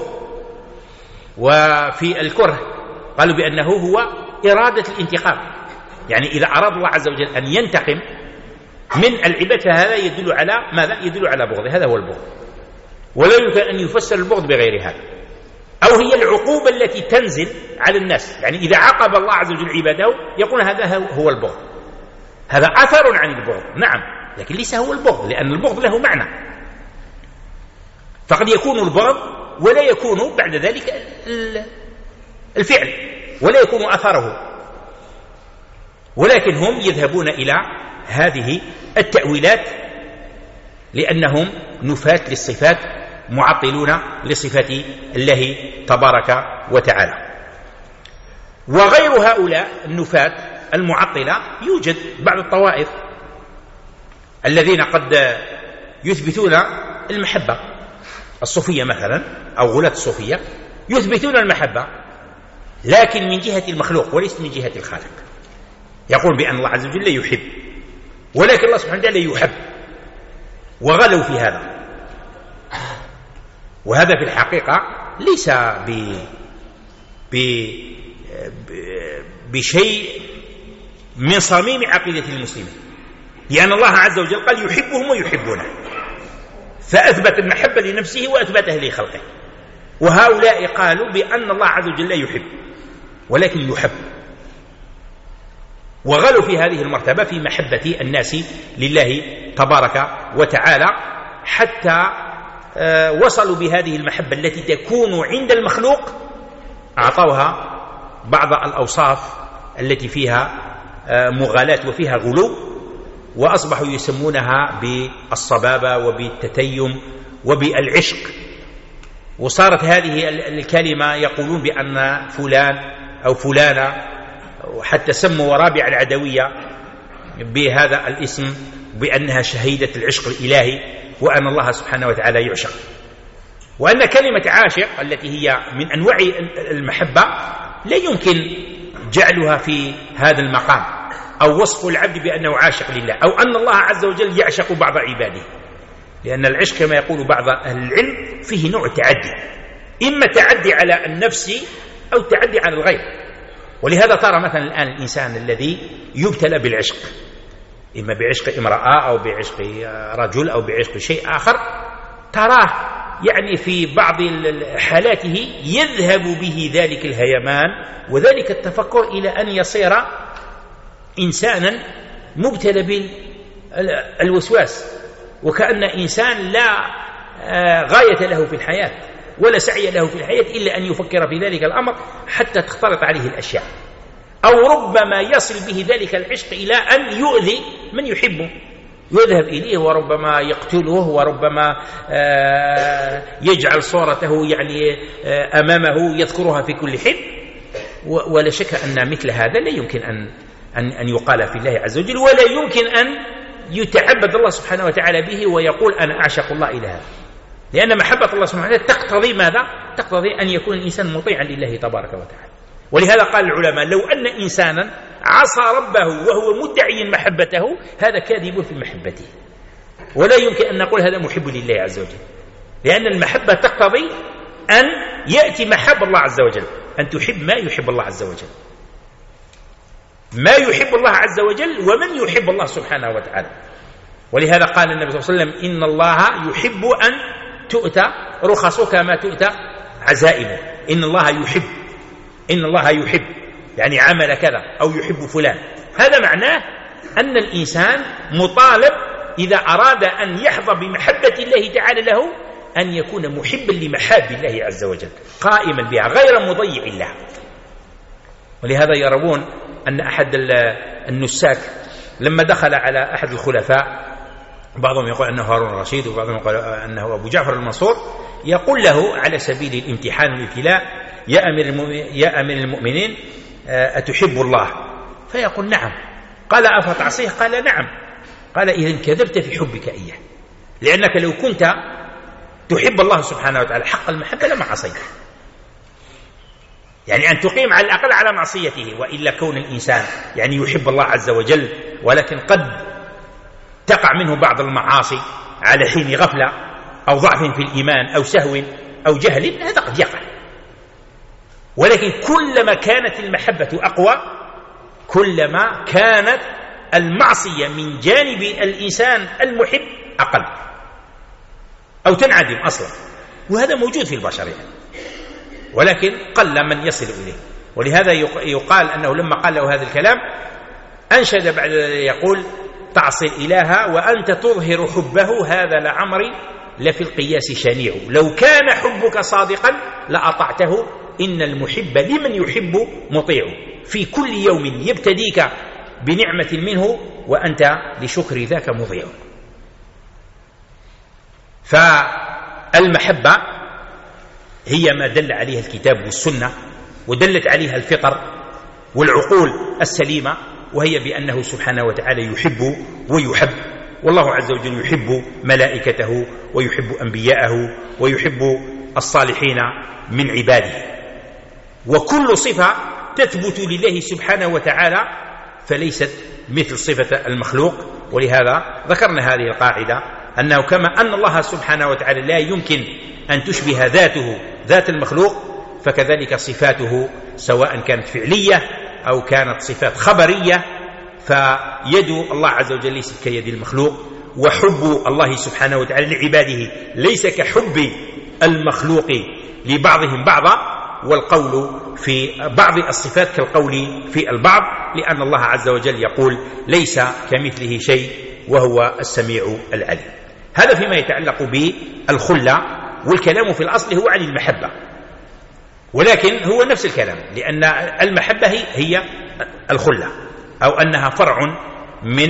وفي الكره، قالوا بأنه هو إرادة الانتقام. يعني إذا أراد الله عز وجل أن ينتقم من العباد فهذا يدل على ماذا؟ يدل على بغض، هذا هو البغض. ولا يمكن أن يفسر البغض بغير هذا. أو هي العقوبة التي تنزل على الناس، يعني إذا عاقب الله عز وجل عباده يقول هذا هو البغض، هذا أثر عن البغض. نعم، لكن ليس هو البغض، لأن البغض له معنى. فقد يكون البغض ولا يكون بعد ذلك الفعل ولا يكون أثره. ولكن هم يذهبون إلى هذه التأويلات لأنهم نفاة للصفات، معطلون لصفات الله تبارك وتعالى. وغير هؤلاء النفاة المعطلة يوجد بعض الطوائف الذين قد يثبتون المحبة، الصوفية مثلا أو غلاة الصوفية يثبتون المحبة لكن من جهة المخلوق وليس من جهة الخالق. يقول بأن الله عز وجل يحب ولكن الله سبحانه وتعالى يحب، وغلوا في هذا. وهذا في الحقيقة ليس بشيء من صميم عقيدة المسلمين، لأن الله عز وجل قال يحبهم ويحبونه، فأثبت المحبة لنفسه وأثبتها لخلقه. وهؤلاء قالوا بأن الله عز وجل لا يحب ولكن يحب، وغلوا في هذه المرتبة في محبة الناس لله تبارك وتعالى، حتى وصلوا بهذه المحبة التي تكون عند المخلوق أعطوها بعض الأوصاف التي فيها مغالاة وفيها غلو، وأصبحوا يسمونها بالصبابة وبالتتيم وبالعشق. وصارت هذه الكلمة يقولون بأن فلان أو فلانة، وحتى سموا رابعة العدوية بهذا الاسم بأنها شهيدة العشق الإلهي، وأن الله سبحانه وتعالى يعشق. وأن كلمة عاشق التي هي من أنواع المحبة لا يمكن جعلها في هذا المقام أو وصف العبد بأنه عاشق لله، أو أن الله عز وجل يعشق بعض عباده، لأن العشق كما يقول بعض أهل العلم فيه نوع تعدي، إما تعدي على النفس أو تعدي على الغير. ولهذا ترى مثلا الآن الإنسان الذي يبتلى بالعشق، إما بعشق امرأة أو بعشق رجل أو بعشق شيء آخر، تراه يعني في بعض حالاته يذهب به ذلك الهيمان وذلك التفكر إلى أن يصير إنسانا مبتلى بالوسواس، وكأن إنسان لا غاية له في الحياة ولا سعي له في الحياة إلا أن يفكر في ذلك الأمر حتى تختلط عليه الأشياء، أو ربما يصل به ذلك العشق إلى أن يؤذي من يحبه، يذهب إليه وربما يقتله، وربما يجعل صورته يعني أمامه يذكرها في كل حين. ولا شك أن مثل هذا لا يمكن أن يقال في الله عز وجل، ولا يمكن أن يتعبد الله سبحانه وتعالى به ويقول أنا أعشق الله إلى هذا، لأن محبة الله سبحانه وتعالى تقتضي ماذا؟ تقتضي أن يكون الإنسان مطيعا لله تبارك وتعالى. ولهذا قال العلماء لو أن إنسانا عصى ربه وهو مدعي محبته هذا كاذب في محبته، ولا يمكن أن نقول هذا محب لله عز وجل، لأن المحبة تقتضي أن يأتي محب الله عز وجل، أن تحب ما يحب الله عز وجل، ما يحب الله عز وجل ومن يحب الله سبحانه وتعالى. ولهذا قال النبي صلى الله عليه وسلم إن الله يحب أن تؤتى رخصه كما تؤتى عزائمه. إن الله يحب يعني عمل كذا أو يحب فلان. هذا معناه أن الإنسان مطالب إذا أراد أن يحظى بمحبة الله تعالى له أن يكون محبا لمحاب الله عز وجل قائما بها غير مضيع الله. ولهذا يرون أن أحد النساك لما دخل على أحد الخلفاء، بعضهم يقول أنه هارون الرشيد وبعضهم يقول أنه أبو جعفر المنصور، يقول له على سبيل الامتحان والابتلاء: يا أمير المؤمنين أتحب الله؟ فيقول: نعم. قال: أفتعصيه؟ قال: نعم. قال: إذن كذبت في حبك إياه، لأنك لو كنت تحب الله سبحانه وتعالى حق المحبة لما عصيته، يعني أن تقيم على الأقل على معصيته. وإلا كون الإنسان يعني يحب الله عز وجل ولكن قد تقع منه بعض المعاصي على حين غفلة أو ضعف في الإيمان أو سهو أو جهل، هذا قد يقع. ولكن كلما كانت المحبة أقوى كلما كانت المعصية من جانب الإنسان المحب أقل أو تنعدم أصلا، وهذا موجود في البشر يعني. ولكن قل من يصل إليه. ولهذا يقال أنه لما قال له هذا الكلام أنشد بعد يقول: تعصي الإله وأنت تظهر حبه، هذا لعمري لفي القياس شنيع، لو كان حبك صادقا لأطعته، إن المحب لمن يحب مطيع، في كل يوم يبتديك بنعمة منه وأنت لشكر ذاك مضيع. فالمحبة هي ما دل عليها الكتاب والسنة ودلت عليها الفطر والعقول السليمة، وهي بأنه سبحانه وتعالى يحب ويحب. والله عز وجل يحب ملائكته ويحب أنبياءه ويحب الصالحين من عباده، وكل صفة تثبت لله سبحانه وتعالى فليست مثل صفة المخلوق. ولهذا ذكرنا هذه القاعدة، أنه كما أن الله سبحانه وتعالى لا يمكن أن تشبه ذاته ذات المخلوق، فكذلك صفاته سواء كانت فعلية أو كانت صفات خبرية، فيد الله عز وجل ليست كيد المخلوق، وحب الله سبحانه وتعالى لعباده ليس كحب المخلوق لبعضهم بعضا، والقول في بعض الصفات كالقول في البعض، لأن الله عز وجل يقول: ليس كمثله شيء وهو السميع العليم. هذا فيما يتعلق بالخلة، والكلام في الأصل هو عن المحبة، ولكن هو نفس الكلام، لأن المحبة هي الخلة، أو أنها فرع من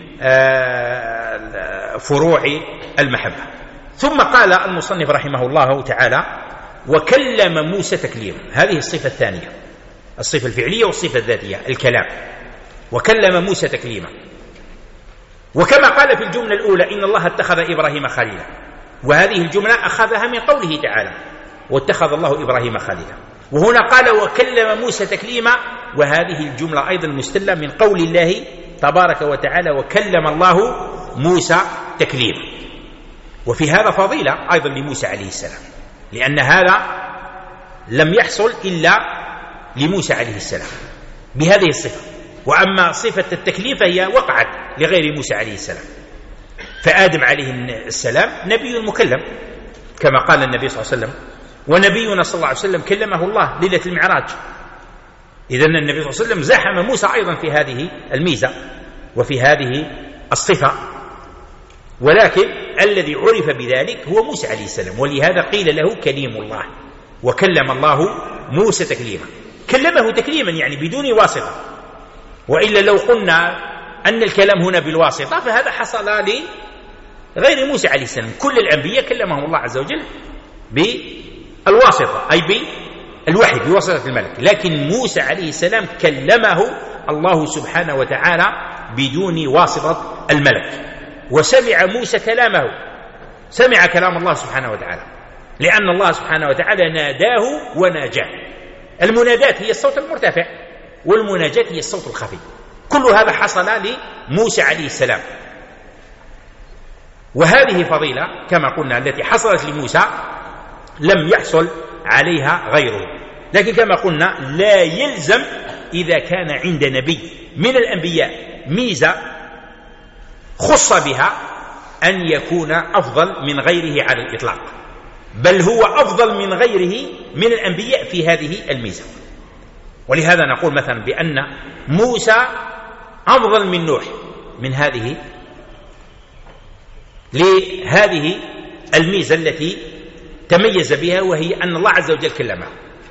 فروع المحبة. ثم قال المصنف رحمه الله تعالى: وكلم موسى تكليما. هذه الصفة الثانية، الصفة الفعلية والصفة الذاتية، الكلام. وكلم موسى تكليما، وكما قال في الجملة الأولى: إن الله اتخذ إبراهيم خليلا، وهذه الجملة أخذها من قوله تعالى: واتخذ الله إبراهيم خليلا. وهنا قال: وكلم موسى تكليما، وهذه الجملة أيضا مستلة من قول الله تبارك وتعالى: وكلم الله موسى تكليما. وفي هذا فضيلة أيضا لموسى عليه السلام، لأن هذا لم يحصل إلا لموسى عليه السلام بهذه الصفة، وأما صفة التكليف هي وقعت لغير موسى عليه السلام. فآدم عليه السلام نبي مكلم كما قال النبي صلى الله عليه وسلم، ونبينا صلى الله عليه وسلم كلمه الله ليلة المعراج. إذن النبي صلى الله عليه وسلم زاحم موسى أيضا في هذه الميزة وفي هذه الصفة، ولكن الذي عرف بذلك هو موسى عليه السلام، ولهذا قيل له كليم الله. وكلم الله موسى تكليما، كلمه تكليما يعني بدون واسطة، وإلا لو قلنا أن الكلام هنا بالواسطة فهذا حصل لغير موسى عليه السلام. كل الأنبياء كلمهم الله عز وجل بالواسطة، أي بالوحي بواسطة الملك، لكن موسى عليه السلام كلمه الله سبحانه وتعالى بدون واسطة الملك. وسمع موسى كلامه، سمع كلام الله سبحانه وتعالى، لأن الله سبحانه وتعالى ناداه وناجاه. المنادات هي الصوت المرتفع، والمناجاة هي الصوت الخفي. كل هذا حصل لموسى عليه السلام، وهذه فضيلة كما قلنا التي حصلت لموسى لم يحصل عليها غيره. لكن كما قلنا لا يلزم إذا كان عند نبي من الأنبياء ميزة خص بها أن يكون أفضل من غيره على الإطلاق، بل هو أفضل من غيره من الأنبياء في هذه الميزة. ولهذا نقول مثلا بأن موسى أفضل من نوح من لهذه الميزة التي تميز بها، وهي أن الله عز وجل كلمه.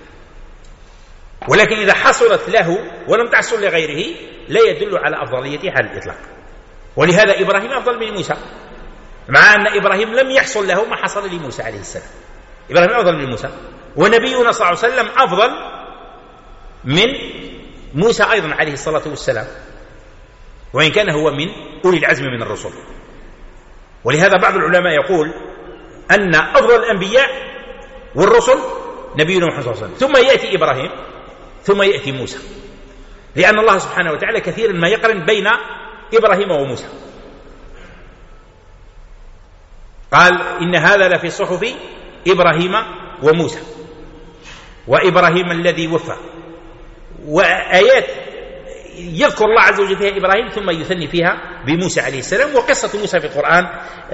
ولكن إذا حصلت له ولم تحصل لغيره لا يدل على أفضليته على الإطلاق. ولهذا إبراهيم أفضل من موسى، مع أن إبراهيم لم يحصل له ما حصل لموسى عليه السلام. إبراهيم أفضل من موسى، ونبينا صلى الله عليه وسلم أفضل من موسى أيضا عليه الصلاة والسلام، وإن كان هو من أولي العزم من الرسل. ولهذا بعض العلماء يقول أن أفضل الأنبياء والرسل نبينا محمد صلى الله عليه وسلم، ثم يأتي إبراهيم، ثم يأتي موسى، لأن الله سبحانه وتعالى كثيرا ما يقرن بين إبراهيم وموسى. قال إن هذا لفي صحف إبراهيم وموسى وإبراهيم الذي وفى، وآيات يذكر الله عز وجل فيها إبراهيم ثم يثني فيها بموسى عليه السلام. وقصة موسى في القرآن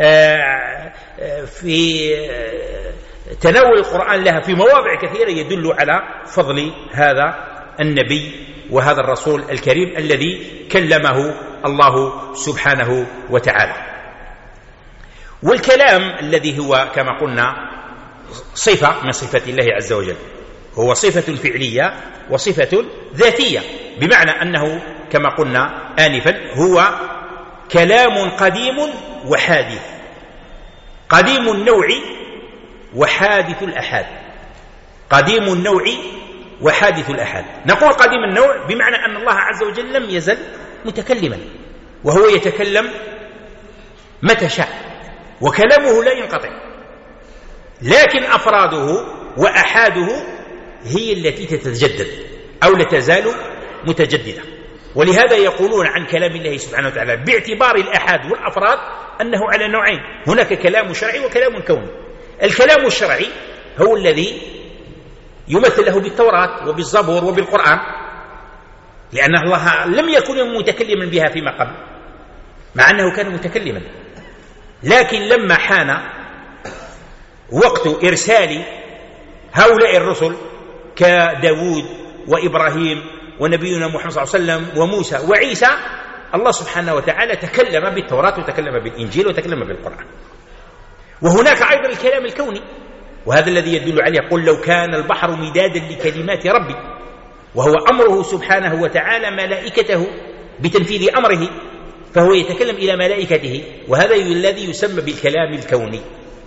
في تناول القرآن لها في مواضع كثيرة يدل على فضل هذا النبي وهذا الرسول الكريم الذي كلمه الله سبحانه وتعالى. والكلام الذي هو كما قلنا صفة من صفات الله عز وجل، هو صفة فعلية وصفة ذاتية، بمعنى أنه كما قلنا آنفا هو كلام قديم وحادث، قديم النوع وحادث الأحاد، قديم النوع وحادث الأحاد. نقول قديم النوع بمعنى أن الله عز وجل لم يزل متكلما، وهو يتكلم متى شاء وكلامه لا ينقطع، لكن أفراده وأحاده هي التي تتجدد أو لا تزال متجددة. ولهذا يقولون عن كلام الله سبحانه وتعالى باعتبار الأحاد والأفراد أنه على نوعين، هناك كلام شرعي وكلام كوني. الكلام الشرعي هو الذي يمثل له بالتوراة وبالزبور وبالقرآن، لأن الله لم يكن متكلما بها فيما قبل مع أنه كان متكلما، لكن لما حان وقت إرسال هؤلاء الرسل كداود وإبراهيم ونبينا محمد صلى الله عليه وسلم وموسى وعيسى، الله سبحانه وتعالى تكلم بالتوراة وتكلم بالإنجيل وتكلم بالقرآن. وهناك أيضا الكلام الكوني، وهذا الذي يدل عليه قل لو كان البحر مدادا لكلمات ربي، وهو أمره سبحانه وتعالى ملائكته بتنفيذ أمره، فهو يتكلم إلى ملائكته، وهذا الذي يسمى بالكلام الكوني.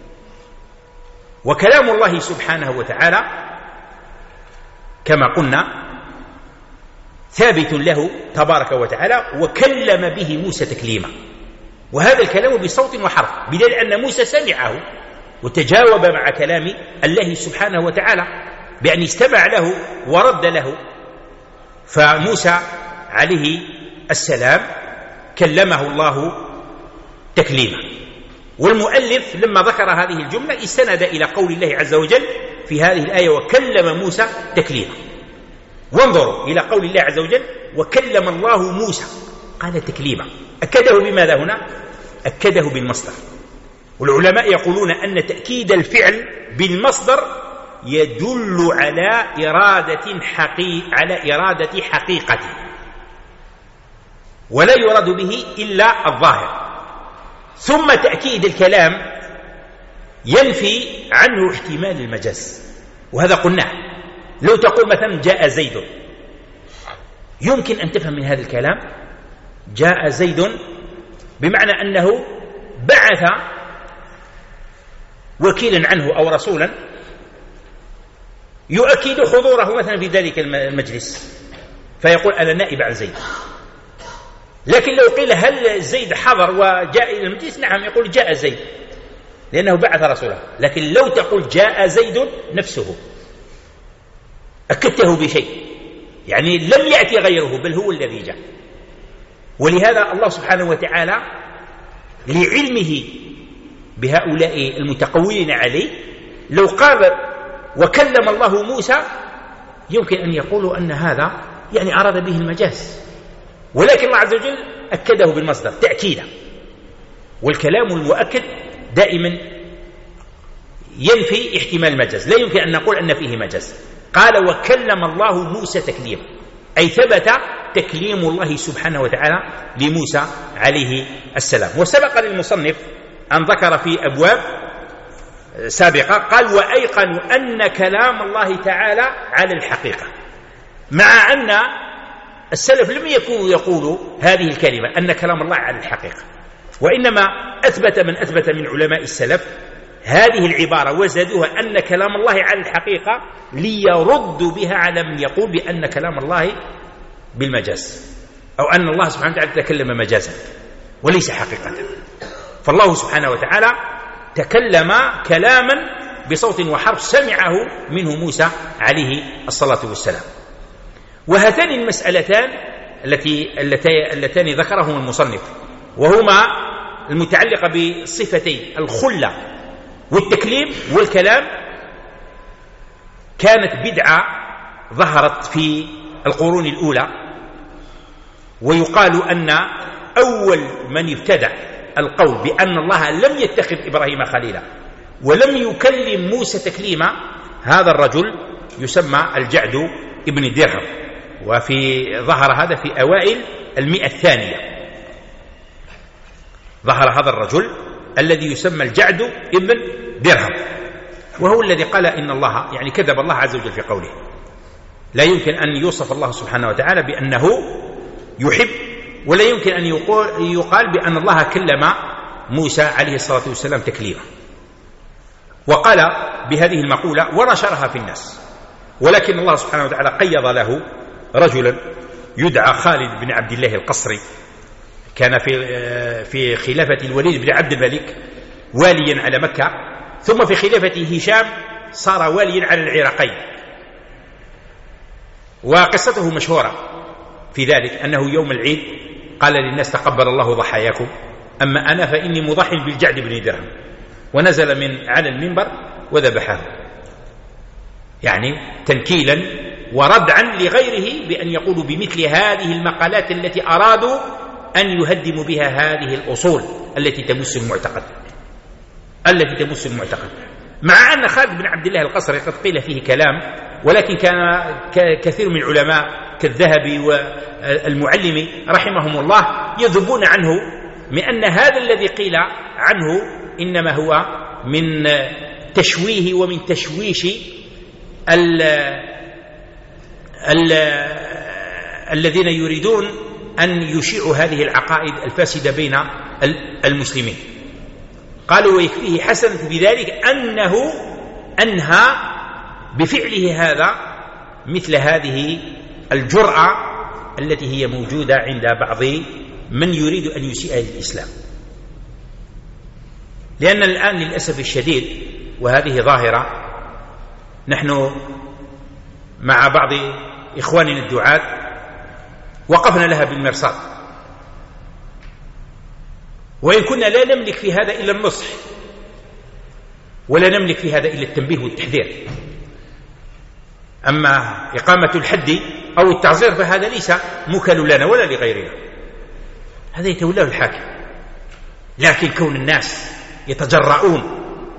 وكلام الله سبحانه وتعالى كما قلنا ثابت له تبارك وتعالى، وكلم به موسى تكليما، وهذا الكلام بصوت وحرف، بدليل أن موسى سمعه وتجاوب مع كلام الله سبحانه وتعالى بأن استمع له ورد له. فموسى عليه السلام كلمه الله تكليما. والمؤلف لما ذكر هذه الجملة استند إلى قول الله عز وجل في هذه الآية وكلم موسى تكليما. وانظروا إلى قول الله عز وجل وكلم الله موسى، قال تكليما، أكده بماذا هنا؟ أكده بالمصدر. والعلماء يقولون أن تأكيد الفعل بالمصدر يدل على إرادة حقيقته، ولا يراد به إلا الظاهر. ثم تأكيد الكلام ينفي عنه احتمال المجاز، وهذا قلناه. لو تقول مثلا جاء زيد، يمكن أن تفهم من هذا الكلام جاء زيد بمعنى أنه بعث وكيلا عنه أو رسولا يؤكد حضوره مثلا في ذلك المجلس، فيقول أنا نائب عن زيد. لكن لو قيل هل زيد حضر وجاء إلى المجلس؟ نعم، يقول جاء زيد لأنه بعث رسوله. لكن لو تقول جاء زيد نفسه أكدته بشيء، يعني لم يأتي غيره بل هو الذي جاء. ولهذا الله سبحانه وتعالى لعلمه بهؤلاء المتقولين عليه لو قال وكلم الله موسى يمكن أن يقولوا أن هذا يعني أراد به المجاز، ولكن الله عز وجل أكده بالمصدر تأكيدا. والكلام المؤكد دائما ينفي احتمال المجاز، لا يمكن أن نقول أن فيه مجاز. قال وكلم الله موسى تكليما، أي ثبت تكليم الله سبحانه وتعالى لموسى عليه السلام. وسبق للمصنف أن ذكر في أبواب سابقة قال وأيقنوا أن كلام الله تعالى على الحقيقة، مع أن السلف لم يكونوا يقولوا هذه الكلمة أن كلام الله على الحقيقة، وإنما أثبت من أثبت من علماء السلف هذه العبارة وزادوها أن كلام الله على الحقيقة ليردوا بها على من يقول بأن كلام الله بالمجاز، أو أن الله سبحانه وتعالى تكلم مجازا وليس حقيقة. فالله سبحانه وتعالى تكلم كلاما بصوت وحرف سمعه منه موسى عليه الصلاة والسلام. وهاتان المسألتان اللتان ذكرهما المصنف، وهما المتعلقة بصفتي الخلة والتكليم والكلام، كانت بدعة ظهرت في القرون الأولى. ويقال أن أول من ابتدع القول بأن الله لم يتخذ إبراهيم خليلا ولم يكلم موسى تكليما هذا الرجل يسمى الجعد ابن درهم، وفي ظهر هذا في أوائل 100 الثانية. ظهر هذا الرجل الذي يسمى الجعد ابن درهم، وهو الذي قال إن الله يعني كذب الله عز وجل في قوله. لا يمكن أن يوصف الله سبحانه وتعالى بأنه يحب، ولا يمكن أن يقال بأن الله كلم موسى عليه الصلاة والسلام تكليما. وقال بهذه المقولة ونشرها في الناس، ولكن الله سبحانه وتعالى قيض له رجلا يدعى خالد بن عبد الله القصري، كان في خلافة الوليد بن عبد الملك واليا على مكة، ثم في خلافة هشام صار واليا على العراقين. وقصته مشهورة في ذلك أنه يوم العيد قال للناس تقبل الله ضحاياكم، أما أنا فإني مضحي بالجعد بن درهم، ونزل من على المنبر وذبحه، يعني تنكيلا وردعا لغيره بأن يقولوا بمثل هذه المقالات التي أرادوا أن يهدموا بها هذه الأصول التي تمس المعتقد. مع أن خالد بن عبد الله القصري قد قيل فيه كلام، ولكن كان كثير من العلماء كالذهبي والمعلمي رحمهم الله يذبون عنه، من أن هذا الذي قيل عنه إنما هو من تشويه ومن تشويش الذين يريدون أن يشيعوا هذه العقائد الفاسدة بين المسلمين. قالوا ويكفيه حسنة بذلك أنه أنهى بفعله هذا مثل هذه الجرأة التي هي موجودة عند بعض من يريد أن يسيء للإسلام. لأن الآن للأسف الشديد، وهذه ظاهرة نحن مع بعض إخواننا الدعاة وقفنا لها بالمرصاد، وإن كنا لا نملك في هذا إلا النصح، ولا نملك في هذا إلا التنبيه والتحذير. أما إقامة الحد أو التعزير فهذا ليس موكل لنا ولا لغيرنا، هذا يتولاه الحاكم. لكن كون الناس يتجرؤون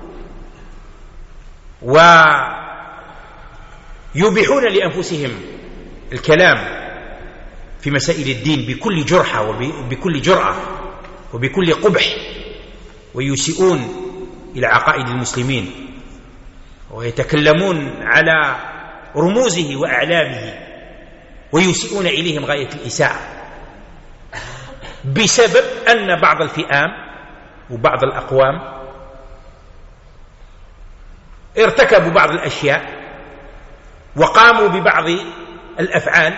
ويبيحون لأنفسهم الكلام في مسائل الدين بكل جرحة وبكل جرأة وبكل قبح، ويسيئون إلى عقائد المسلمين ويتكلمون على رموزه وأعلامه ويسيئون إليهم غاية الإساءة، بسبب أن بعض الفئام وبعض الأقوام ارتكبوا بعض الأشياء وقاموا ببعض الأفعال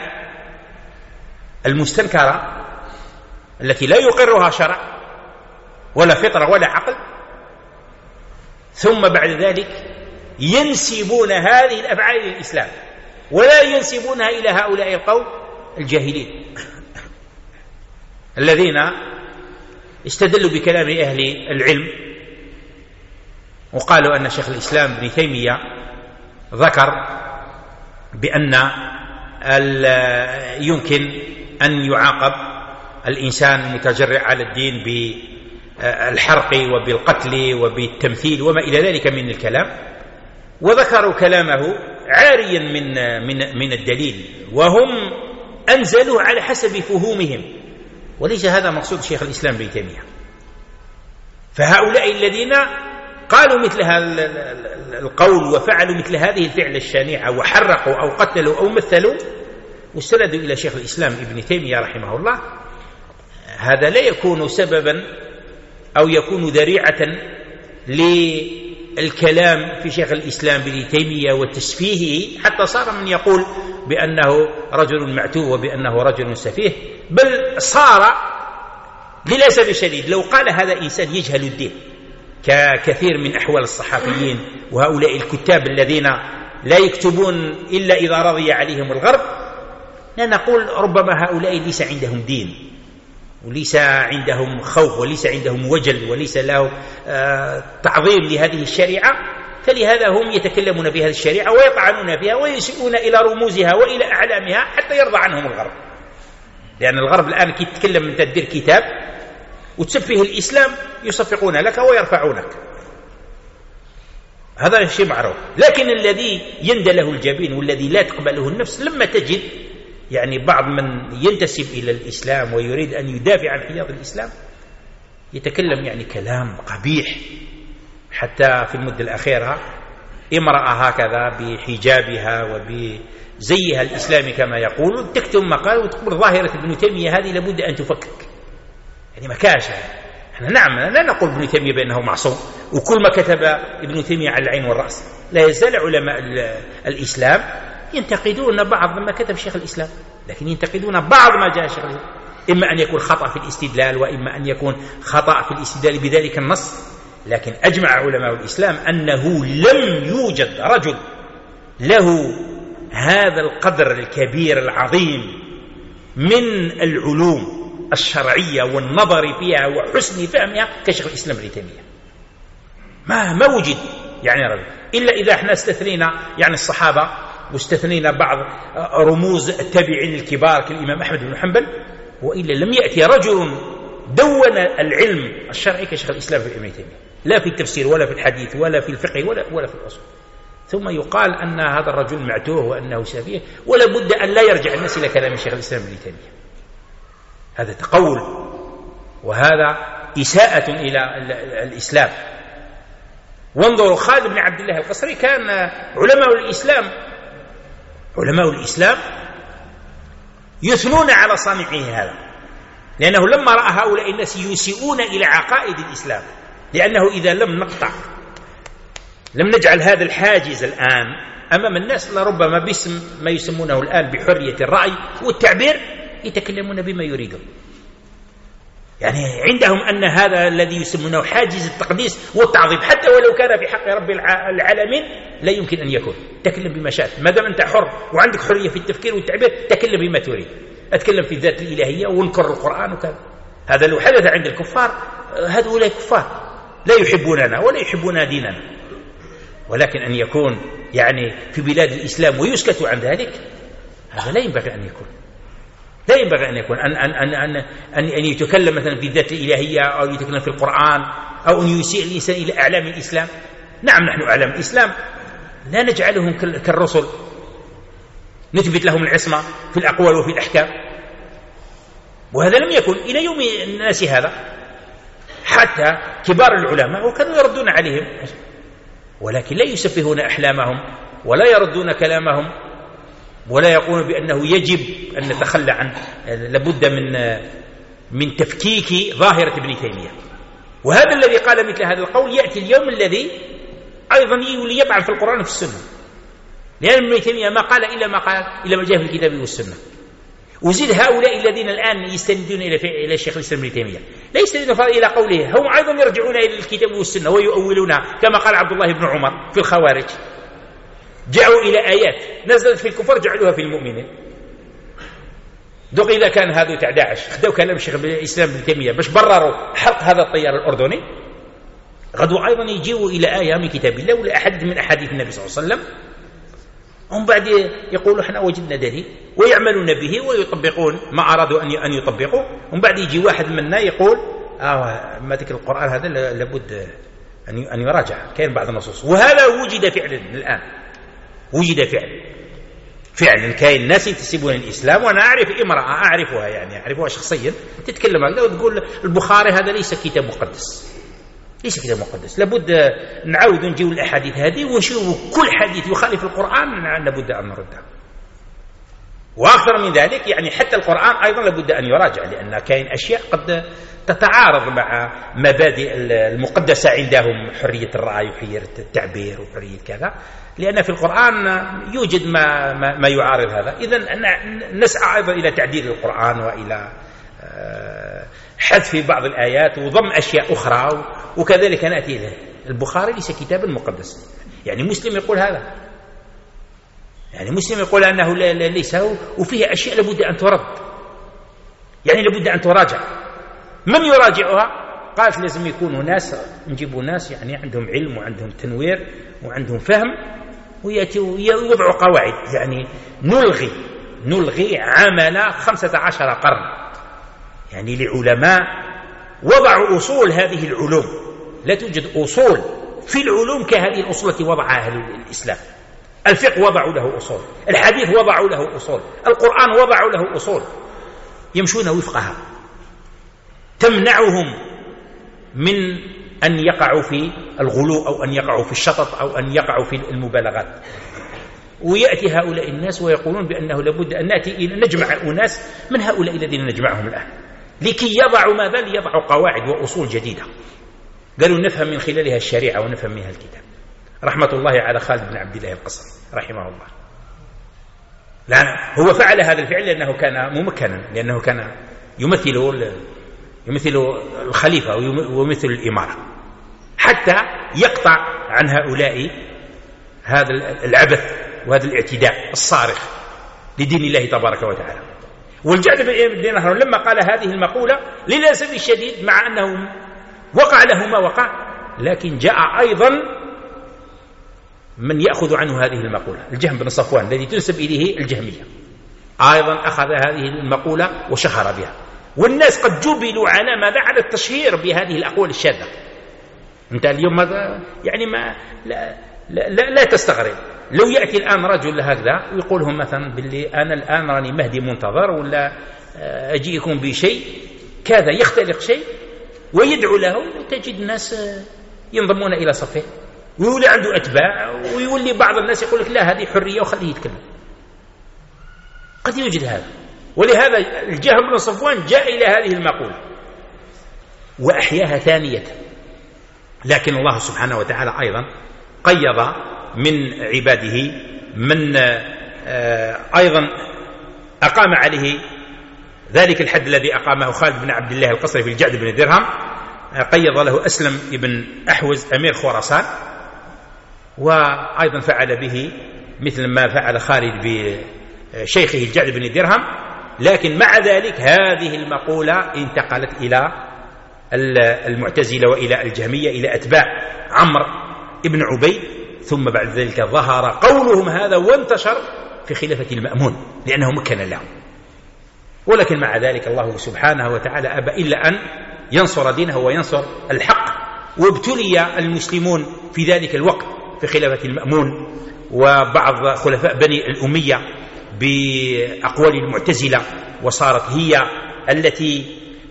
المستنكرة التي لا يقرها شرع ولا فطرة ولا عقل، ثم بعد ذلك ينسبون هذه الأفعال للإسلام ولا ينسبونها إلى هؤلاء القوم الجاهلين الذين استدلوا بكلام أهل العلم وقالوا أن شيخ الإسلام ابن تيمية ذكر بأن يمكن أن يعاقب الإنسان المتجرئ على الدين بالحرق وبالقتل وبالتمثيل وما إلى ذلك من الكلام، وذكروا كلامه عاريا من الدليل، وهم أنزلوه على حسب فهومهم، وليس هذا مقصود شيخ الإسلام ابن تيمية. فهؤلاء الذين قالوا مثل هذا القول وفعلوا مثل هذه الفعل الشنيعة وحرقوا أو قتلوا أو مثلوا واستندوا إلى شيخ الإسلام ابن تيمية رحمه الله، هذا لا يكون سببا أو يكون ذريعة للكلام في شيخ الإسلام ابن تيمية وتسفيهه، حتى صار من يقول بأنه رجل معتوه وبأنه رجل سفيه، بل صار للأسف الشديد لو قال هذا إنسان يجهل الدين ككثير من أحوال الصحفيين وهؤلاء الكتاب الذين لا يكتبون إلا إذا رضي عليهم الغرب، لا نقول ربما هؤلاء ليس عندهم دين وليس عندهم خوف وليس عندهم وجل وليس له تعظيم لهذه الشريعة، فلهذا هم يتكلمون بهذه الشريعة ويطعنون فيها ويسيئون إلى رموزها وإلى أعلامها حتى يرضى عنهم الغرب. لأن الغرب الآن كي تتكلم من تدير كتاب وتسفه الإسلام يصفقون لك ويرفعونك، هذا شيء معروف. لكن الذي يندى له الجبين والذي لا تقبله النفس، لما تجد يعني بعض من ينتسب إلى الإسلام ويريد أن يدافع عن حياض الإسلام يتكلم يعني كلام قبيح، حتى في المدة الأخيرة امرأة هكذا بحجابها وبزيها الإسلامي كما يقول تكتب مقال وتقول ظاهرة ابن تيمية هذه لابد أن تفكك، يعني مكاشة. احنا نعم لا نقول ابن تيمية بأنه معصوم، وكل ما كتب ابن تيمية على العين والرأس، لا يزال علماء الإسلام ينتقدون بعض ما كتب شيخ الإسلام، لكن ينتقدون بعض ما جاء شيخ الإسلام، إما أن يكون خطأ في الاستدلال وإما أن يكون خطأ في الاستدلال بذلك النص. لكن أجمع علماء الإسلام أنه لم يوجد رجل له هذا القدر الكبير العظيم من العلوم الشرعية والنظر فيها وحسن فهمها كشيخ الإسلام ابن تيمية، ما وجد يعني رجل، إلا إذا احنا استثنينا يعني الصحابة واستثنينا بعض رموز التابعين الكبار كالإمام أحمد بن حنبل، وإلا لم يأتي رجل دون العلم الشرعي كشيخ الإسلام ابن تيمية، لا في التفسير ولا في الحديث ولا في الفقه ولا في الأصول. ثم يقال أن هذا الرجل معتوه وأنه سفيه، ولا بد أن لا يرجع الناس إلى كلام شيخ الإسلام ابن تيمية. هذا تقول وهذا إساءة إلى الإسلام. وانظروا خالد بن عبد الله القصري كان علماء الإسلام يثنون على صانعه هذا، لأنه لما رأى هؤلاء الناس يسيئون إلى عقائد الإسلام، لأنه إذا لم نجعل هذا الحاجز الآن أمام الناس لربما باسم ما يسمونه الآن بحرية الرأي والتعبير يتكلمون بما يريدون. يعني عندهم أن هذا الذي يسمونه حاجز التقديس والتعظيم حتى ولو كان في حق رب العالمين لا يمكن أن يكون. تكلم بما شاء، ما دام أنت حر وعندك حرية في التفكير والتعبير تكلم بما تريد. أتكلم في الذات الإلهية وانكر القرآن وكذا. هذا لو حدث عند الكفار هؤلاء كفار لا يحبوننا ولا يحبون ديننا، ولكن أن يكون يعني في بلاد الإسلام ويسكت عن ذلك هذا لا ينبغي أن يكون. لا ينبغي أن يكون أن يتكلم مثلا في الذات الإلهية أو يتكلم في القرآن أو أن يسيء الإنسان إلى أعلام الإسلام. نعم نحن أعلام الإسلام لا نجعلهم كالرسل نثبت لهم العصمة في الأقوال وفي الأحكام، وهذا لم يكن إلى يوم الناس هذا. حتى كبار العلماء وكانوا يردون عليهم، ولكن لا يسفهون أحلامهم ولا يردون كلامهم ولا يقولون بأنه يجب أن نتخلى عن لابد من تفكيك ظاهرة ابن تيمية. وهذا الذي قال مثل هذا القول يأتي اليوم الذي أيضا يطعن في القرآن وفي السنة، لأن ابن تيمية ما قال إلا ما جاء في الكتاب والسنة. وزيد هؤلاء الذين الآن يستندون إلى الشيخ الإسلام ابن تيمية لا يستندون إلى قوله، هم أيضا يرجعون إلى الكتاب والسنة ويؤولونها كما قال عبد الله بن عمر في الخوارج، جاءوا إلى آيات نزلت في الكفار جعلوها في المؤمنين. دوك إذا كان هذا تاع داعش خدوا كلام الشيخ الإسلام ابن تيمية باش برروا حرق هذا الطيار الأردني، غدوا أيضا يجيوا إلى آية من كتاب الله ولا أحد من أحاديث النبي صلى الله عليه وسلم، هم بعد يقولوا احنا وجدنا دليل ويعملون به ويطبقون ما أرادوا أن يطبقوا. هم بعد يجي واحد منا يقول ما ذكر القرآن هذا لابد أن يراجع، كاين بعض النصوص. وهذا وجد فعلا الآن، وجد فعلا كاين ناس ينتسبون للإسلام. وأنا أعرف امرأة أعرفها، يعني أعرفها شخصيا، تتكلم هكذا وتقول البخاري هذا ليس كتاب مقدس، ليس كتاب مقدس، لابد نعاود نجيو الأحاديث هذه ونشوف كل حديث يخالف القرآن لابد أن نرده. وأكثر من ذلك يعني حتى القرآن أيضا لابد أن يراجع، لأن كاين أشياء قد تتعارض مع مبادئ المقدسة عندهم، حرية الرأي وحرية التعبير وحرية كذا، لأن في القرآن يوجد ما يعارض هذا. إذن نسعى أيضا إلى تعديل القرآن وإلى حذف بعض الآيات وضم أشياء أخرى، وكذلك نأتي إليه. البخاري ليس كتابا مقدس، يعني مسلم يقول هذا، يعني مسلم يقول أنه ليس، وفيه أشياء لابد أن ترد، يعني لابد أن تراجع. من يراجعها؟ قالت لازم يكونوا ناس، نجيبوا ناس يعني عندهم علم وعندهم تنوير وعندهم فهم، ويوضعوا قواعد، يعني نلغي عمل 15 قرن، يعني لعلماء وضعوا أصول هذه العلوم. لا توجد أصول في العلوم كهذه الأصول التي وضعها أهل الإسلام. الفقه وضعوا له أصول، الحديث وضعوا له أصول، القرآن وضعوا له أصول، يمشون وفقها تمنعهم من أن يقعوا في الغلو أو أن يقعوا في الشطط أو أن يقعوا في المبالغات. ويأتي هؤلاء الناس ويقولون بأنه لابد أن نأتي إلى نجمع أناس من هؤلاء الذين نجمعهم الآن لكي يضعوا ماذا؟ ليضعوا قواعد وأصول جديدة، قالوا نفهم من خلالها الشريعة ونفهم منها الكتاب. رحمة الله على خالد بن عبد الله القصري رحمه الله. لا، هو فعل هذا الفعل لأنه كان ممكنا، لأنه كان يمثل الخليفة ويمثل الإمارة، حتى يقطع عن هؤلاء هذا العبث وهذا الاعتداء الصارخ لدين الله تبارك وتعالى. والجعد بن درهم لما قال هذه المقولة للأسف الشديد، مع أنه وقع له ما وقع، لكن جاء أيضا من يأخذ عنه هذه المقولة، الجهم بن صفوان الذي تنسب إليه الجهمية، أيضا أخذ هذه المقولة وشهر بها. والناس قد جبلوا على ماذا؟ على التشهير بهذه الأقوال الشاذة. أنت اليوم يعني لا تستغرب لو يأتي الآن رجل هكذا ويقولهم مثلا باللي أنا الآن راني مهدي منتظر، ولا أجيكم بشيء كذا، يختلق شيء ويدعو له، وتجد الناس ينضمون إلى صفه، ويولي عنده أتباع، ويولي بعض الناس يقول لك لا هذه حرية وخليه يتكلم. قد يوجد هذا. ولهذا الجهم بن صفوان جاء إلى هذه المقولة وأحياها ثانية. لكن الله سبحانه وتعالى أيضا قيض من عباده من أيضا أقام عليه ذلك الحد الذي أقامه خالد بن عبد الله القصري في الجعد بن درهم. قيض له أسلم ابن أحوز أمير خراسان، وأيضا فعل به مثل ما فعل خالد بشيخه الجعد بن درهم. لكن مع ذلك هذه المقولة انتقلت إلى المعتزلة وإلى الجهمية، إلى أتباع عمرو ابن عبيد، ثم بعد ذلك ظهر قولهم هذا وانتشر في خلافة المأمون لأنه مكن لهم. ولكن مع ذلك الله سبحانه وتعالى أبى إلا أن ينصر دينه وينصر الحق، وابتلي المسلمون في ذلك الوقت في خلافة المأمون وبعض خلفاء بني الأمية بأقوال المعتزلة، وصارت هي التي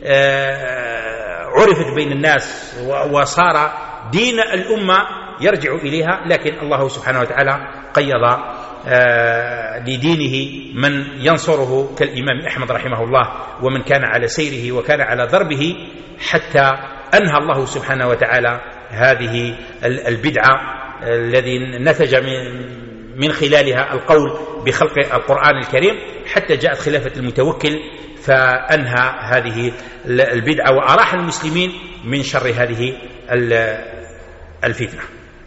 عرفت بين الناس، وصار دين الأمة يرجع إليها. لكن الله سبحانه وتعالى قيض لدينه من ينصره كالإمام أحمد رحمه الله، ومن كان على سيره وكان على ضربه، حتى أنهى الله سبحانه وتعالى هذه البدعة الذي نتج من خلالها القول بخلق القرآن الكريم، حتى جاءت خلافة المتوكل فأنهى هذه البدعة وأراح المسلمين من شر هذه الفتنة.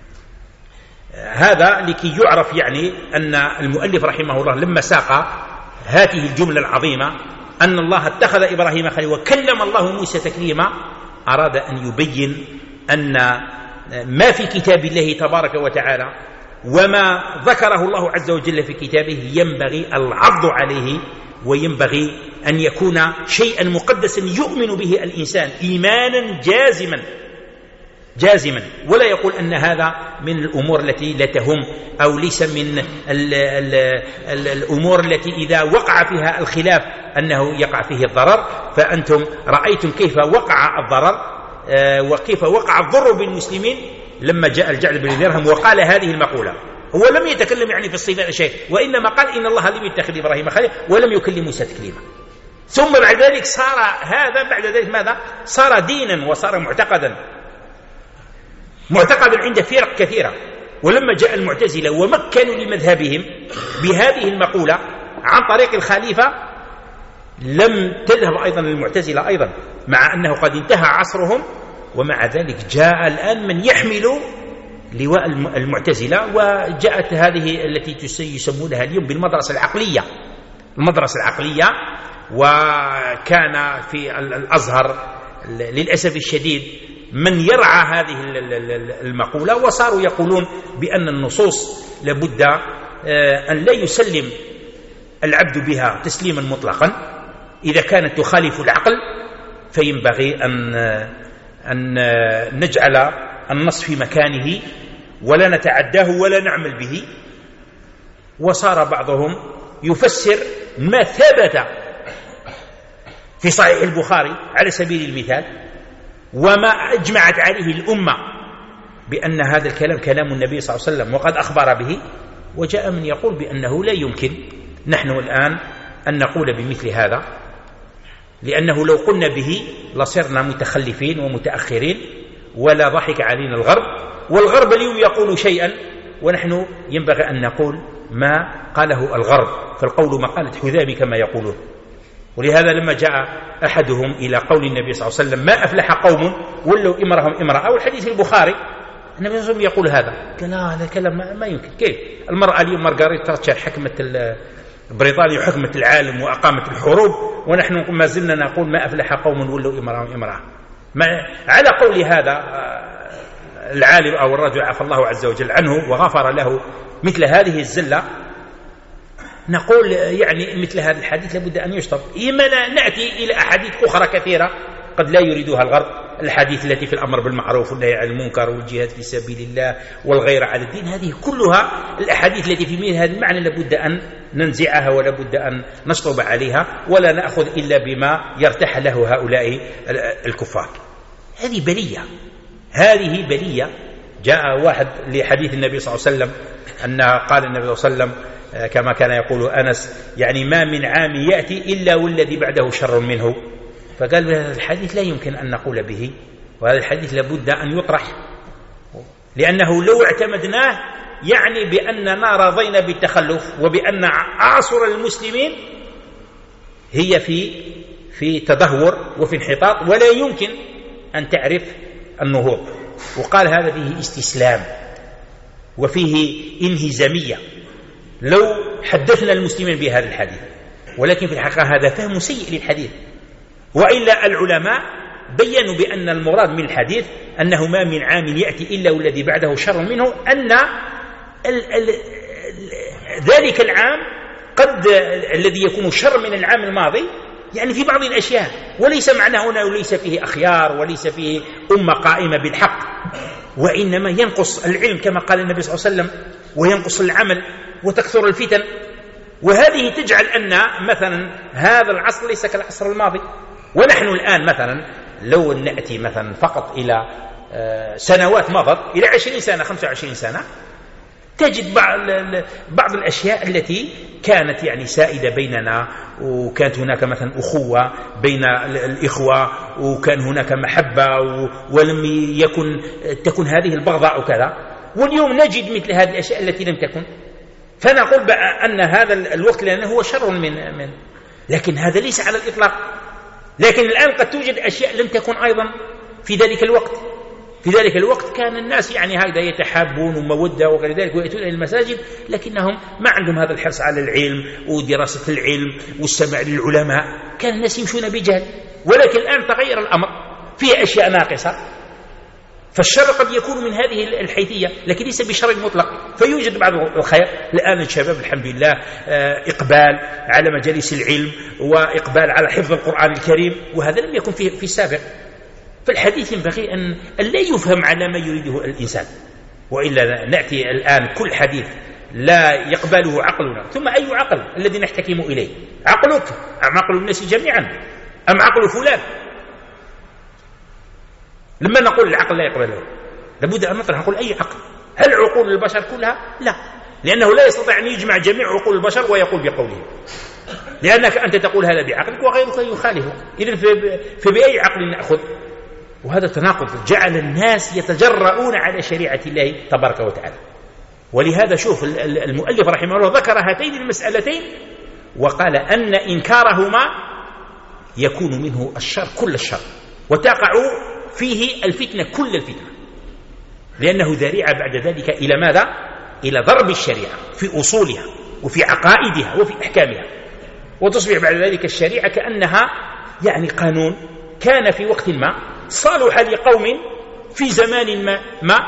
هذا لكي يعرف يعني أن المؤلف رحمه الله لما ساق هذه الجملة العظيمة أن الله اتخذ إبراهيم خليلا وكلم الله موسى تكليما، أراد أن يبين أن ما في كتاب الله تبارك وتعالى وما ذكره الله عز وجل في كتابه ينبغي العض عليه، وينبغي أن يكون شيئا مقدسا يؤمن به الإنسان إيمانا جازما، جازما، ولا يقول أن هذا من الأمور التي لا تهم أو ليس من الأمور التي إذا وقع فيها الخلاف أنه يقع فيه الضرر. فأنتم رأيتم كيف وقع الضرر وكيف وقع الضر بالمسلمين لما جاء الجعد بن درهم وقال هذه المقولة. هو لم يتكلم يعني في الصفات شيء، وإنما قال إن الله لم يتخذ إبراهيم خليلا ولم يكلم موسى تكليما. ثم بعد ذلك صار هذا بعد ذلك ماذا؟ صار دينا وصار معتقدا عند فرق كثيرة. ولما جاء المعتزلة ومكنوا لمذهبهم بهذه المقولة عن طريق الخليفة لم تذهب أيضا المعتزلة أيضا، مع أنه قد انتهى عصرهم، ومع ذلك جاء الآن من يحمل لواء المعتزلة. وجاءت هذه التي يسمونها اليوم بالمدرسة العقلية، وكان في الأزهر للأسف الشديد من يرعى هذه المقولة، وصاروا يقولون بأن النصوص لابد أن لا يسلم العبد بها تسليما مطلقا. إذا كانت تخالف العقل فينبغي أن نجعل النص في مكانه ولا نتعداه ولا نعمل به. وصار بعضهم يفسر ما ثبت في صحيح البخاري على سبيل المثال وما أجمعت عليه الأمة بأن هذا الكلام كلام النبي صلى الله عليه وسلم وقد أخبر به، وجاء من يقول بأنه لا يمكن نحن الآن أن نقول بمثل هذا، لأنه لو قلنا به لصرنا متخلفين ومتأخرين ولا ضحك علينا الغرب، والغرب اليوم يقول شيئا ونحن ينبغي أن نقول ما قاله الغرب، فالقول مقالة حذامي كما يقولون. ولهذا لما جاء أحدهم إلى قول النبي صلى الله عليه وسلم ما أفلح قوم ولوا إمرهم إمرأة، أو الحديث البخاري النبي صلى الله عليه وسلم يقول هذا، قال هذا كلام ما يمكن. كيف المرأة اليوم مارغريت تاتشر حكمت بريطانيا وحكمت العالم وأقامت الحروب، ونحن ما زلنا نقول ما أفلح قوم ولوا إمرهم إمرأة؟ على قول هذا العالم أو الرجل عفى الله عز وجل عنه وغفر له مثل هذه الزلة، نقول يعني مثل هذا الحديث لابد أن يشطب. إما نأتي إلى أحاديث أخرى كثيرة قد لا يريدها الغرب، الحديث التي في الأمر بالمعروف والنهي عن المنكر والجهاد في سبيل الله والغير على الدين، هذه كلها الأحاديث التي في مثل هذا المعنى لابد أن ننزعها ولابد أن نشطب عليها، ولا نأخذ إلا بما يرتاح له هؤلاء الكفار. هذه بلية. جاء واحد لحديث النبي صلى الله عليه وسلم أن قال النبي صلى الله عليه وسلم كما كان يقول أنس يعني ما من عام يأتي إلا والذي بعده شر منه، فقال هذا الحديث لا يمكن أن نقول به، وهذا الحديث لابد أن يطرح، لأنه لو اعتمدناه يعني بأننا رضينا بالتخلف وبأن أعصر المسلمين هي في تدهور وفي انحطاط ولا يمكن أن تعرف النهوض. وقال هذا فيه استسلام وفيه انهزامية لو حدثنا المسلمين بهذا الحديث، ولكن في الحقيقة هذا فهم سيء للحديث. وإلا العلماء بيّنوا بأن المراد من الحديث أنه ما من عام يأتي إلا والذي بعده شر منه، أن ذلك العام قد الذي يكون شر من العام الماضي يعني في بعض الأشياء، وليس معنى هنا وليس فيه أخيار وليس فيه أمة قائمة بالحق، وإنما ينقص العلم كما قال النبي صلى الله عليه وسلم وينقص العمل وتكثر الفتن. وهذه تجعل أن مثلا هذا العصر ليس كالعصر الماضي. ونحن الآن مثلا لو نأتي مثلا فقط إلى سنوات مضت إلى 20 سنة 25 سنة تجد بعض الأشياء التي كانت يعني سائدة بيننا، وكانت هناك مثلا أخوة بين الإخوة، وكان هناك محبة، ولم تكن هذه البغضاء وكذا. واليوم نجد مثل هذه الأشياء التي لم تكن، فنقول أن هذا الوقت لأنه هو شر من لكن هذا ليس على الإطلاق. لكن الآن قد توجد أشياء لم تكن أيضا في ذلك الوقت. في ذلك الوقت كان الناس يعني هكذا يتحابون ومودة وغير ذلك ويأتون إلى المساجد، لكنهم ما عندهم هذا الحرص على العلم ودراسة العلم والسمع للعلماء، كان الناس يمشون بجهل. ولكن الآن تغير الأمر، فيه أشياء ناقصة، فالشر قد يكون من هذه الحيثية لكن ليس بشر مطلق، فيوجد بعض الخير. الآن الشباب الحمد لله إقبال على مجالس العلم وإقبال على حفظ القرآن الكريم، وهذا لم يكن في السابق. فالحديث ينبغي أن لا يفهم على ما يريده الإنسان، وإلا نأتي الآن كل حديث لا يقبله عقلنا. ثم أي عقل الذي نحتكم إليه؟ عقلك أم عقل الناس جميعا أم عقل فلان؟ لما نقول العقل لا يقبله لابد أن نطرح نقول أي عقل؟ هل عقول البشر كلها؟ لا، لأنه لا يستطيع أن يجمع جميع عقول البشر ويقول بقوله، لأنك أنت تقول هذا بعقلك وغيرك يخالفك. إذن فبأي عقل نأخذ؟ وهذا تناقض جعل الناس يتجرؤون على شريعة الله تبارك وتعالى. ولهذا شوف المؤلف رحمه الله ذكر هاتين المسألتين وقال أن إنكارهما يكون منه الشر كل الشر، وتقع فيه الفتنة كل الفتنة، لأنه ذريعة بعد ذلك إلى ماذا؟ إلى ضرب الشريعة في أصولها وفي عقائدها وفي أحكامها، وتصبح بعد ذلك الشريعة كأنها يعني قانون كان في وقت ما صالح لقوم في زمان ما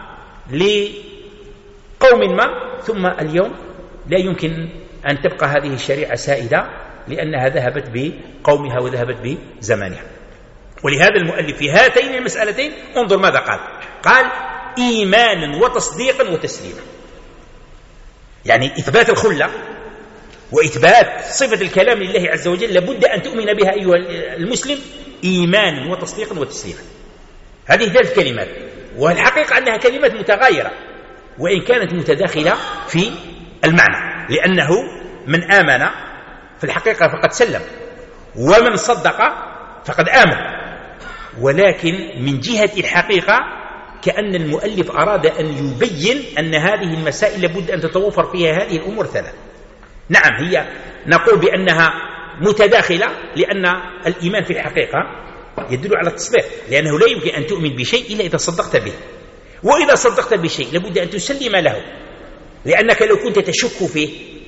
لقوم ما، ثم اليوم لا يمكن أن تبقى هذه الشريعة سائدة لأنها ذهبت بقومها وذهبت بزمانها. ولهذا المؤلف في هاتين المسألتين انظر ماذا قال. قال إيمانا وتصديقا وتسليما، يعني إثبات الخلة وإثبات صفة الكلام لله عز وجل لابد أن تؤمن بها أيها المسلم إيمانا وتصديقا وتسليما. هذه ثلاث كلمات، والحقيقة أنها كلمات متغايرة وإن كانت متداخلة في المعنى، لأنه من آمن في الحقيقة فقد سلم، ومن صدق فقد آمن، ولكن من جهة الحقيقة كأن المؤلف أراد أن يبين أن هذه المسائل لابد أن تتوفر فيها هذه الأمور ثلاث. نعم هي نقول بأنها متداخلة لأن الإيمان في الحقيقة يدل على التصديق، لأنه لا يمكن أن تؤمن بشيء إلا إذا صدقت به، وإذا صدقت بشيء لابد أن تسلم له، لأنك لو كنت تشك فيه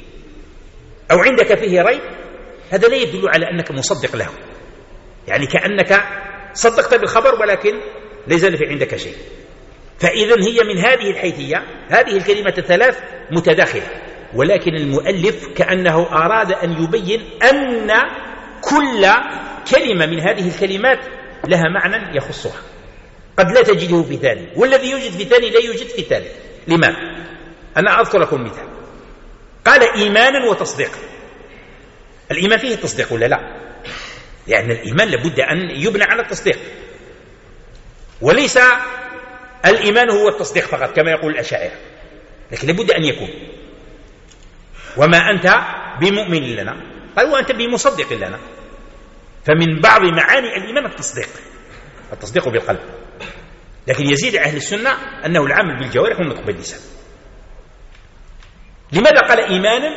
أو عندك فيه ريب هذا لا يدل على أنك مصدق له، يعني كأنك صدقت بالخبر ولكن لا يزال في عندك شيء. فإذن هي من هذه الحيثية هذه الكلمة الثلاث متداخلة، ولكن المؤلف كأنه أراد أن يبين أن كل كلمة من هذه الكلمات لها معنى يخصها، قد لا تجده في ثاني، والذي يوجد في ثاني لا يوجد في ثالث. لماذا؟ أنا أذكر لكم مثال. قال إيمانا وتصديقا. الإيمان فيه تصديق ولا لا؟ لأن الإيمان لابد أن يبنى على التصديق، وليس الإيمان هو التصديق فقط كما يقول الأشاعرة، لكن لابد أن يكون. وما أنت بمؤمن لنا، قال وأنت بمصدق لنا. فمن بعض معاني الإيمان التصديق بالقلب، لكن يزيد أهل السنة أنه العمل بالجوارح والنطق باللسان. لماذا قال إيمانا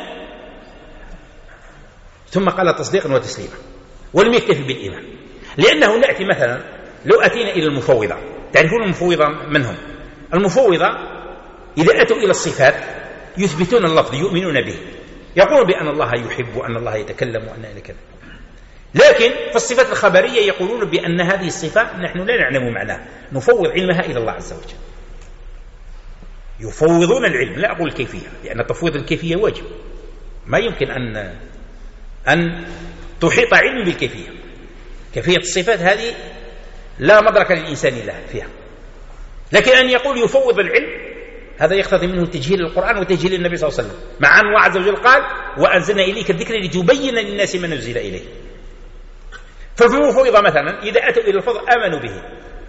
ثم قال تصديقا وتسليما ولم يكتفي بالإيمان؟ لأنه نأتي مثلا لو أتينا إلى المفوضة، تعرفون المفوضة من هم؟ المفوضة إذا أتوا إلى الصفات يثبتون اللفظ يؤمنون به، يقولون بأن الله يحب وأن الله يتكلم وأن إلى كذا، لكن في الصفات الخبرية يقولون بأن هذه الصفة نحن لا نعلم معناها، نفوض علمها إلى الله عز وجل. يفوضون العلم، لا أقول الكيفية، لأن تفويض الكيفية واجب، ما يمكن أن تحيط علم بالكيفية. كيفية الصفات هذه لا مدرك للإنسان لها فيها، لكن أن يقول يفوض العلم هذا يقتضي منه تجهيل القرآن وتجهيل النبي صلى الله عليه وسلم، مع أن الله عز وجل قال وأنزلنا إليك الذكر لتبين للناس ما نزل إليه. فالمفوضة مثلا إذا أتوا إلى الفضل آمنوا به،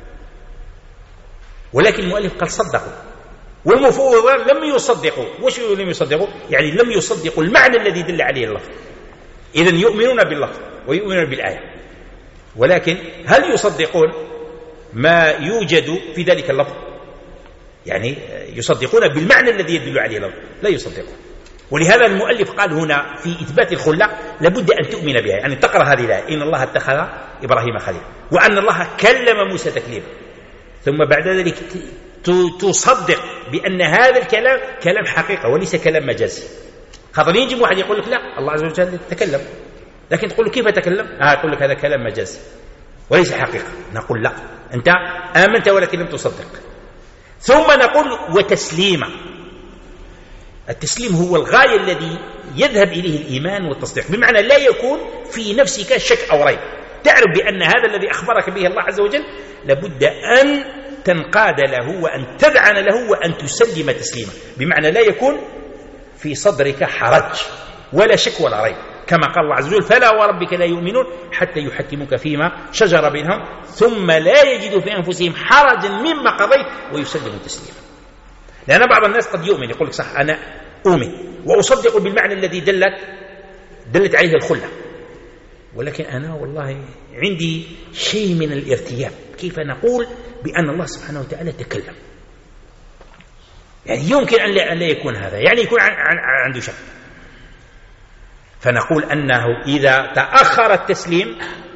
ولكن المؤلف قال صدقوا، والمفوضة لم يصدقوا. وش لم يصدقوا؟ يعني لم يصدقوا المعنى الذي دل عليه اللفظ. إذن يؤمنون باللفظ ويؤمنون بالآية، ولكن هل يصدقون ما يوجد في ذلك اللفظ؟ يعني يصدقون بالمعنى الذي يدل عليه اللفظ؟ لا يصدقون. ولهذا المؤلف قال هنا في إثبات الخلة لابد أن تؤمن بها، يعني تقرأ هذه الآية إن الله اتخذ إبراهيم خليلا وأن الله كلم موسى تكليما، ثم بعد ذلك تصدق بأن هذا الكلام كلام حقيقة وليس كلام مجازي. خاطر يجي واحد يقول لك لا الله عز وجل تكلم، لكن تقول له كيف تكلم؟ يقول لك هذا كلام مجازي وليس حقيقة. نقول لا، أنت آمنت ولكن لم تصدق. ثم نقول وتسليما. التسليم هو الغاية الذي يذهب إليه الإيمان والتصديق، بمعنى لا يكون في نفسك شك أو ريب، تعرف بأن هذا الذي أخبرك به الله عز وجل لابد أن تنقاد له وأن تذعن له وأن تسلم تسليما، بمعنى لا يكون في صدرك حرج ولا شك ولا ريب، كما قال الله عز وجل: فلا وربك لا يؤمنون حتى يحكموك فيما شجر بينهم ثم لا يجدوا في أنفسهم حرجا مما قضيت ويسلموا تسليما. لأن بعض الناس قد يؤمن، يقول لك: صح، أنا أؤمن وأصدق بالمعنى الذي دلت عليه الخلة، ولكن أنا والله عندي شيء من الارتياب، كيف نقول بأن الله سبحانه وتعالى تكلم؟ يعني يمكن أن لا يكون هذا، يعني يكون عنده شك. فنقول أنه إذا تأخر التسليم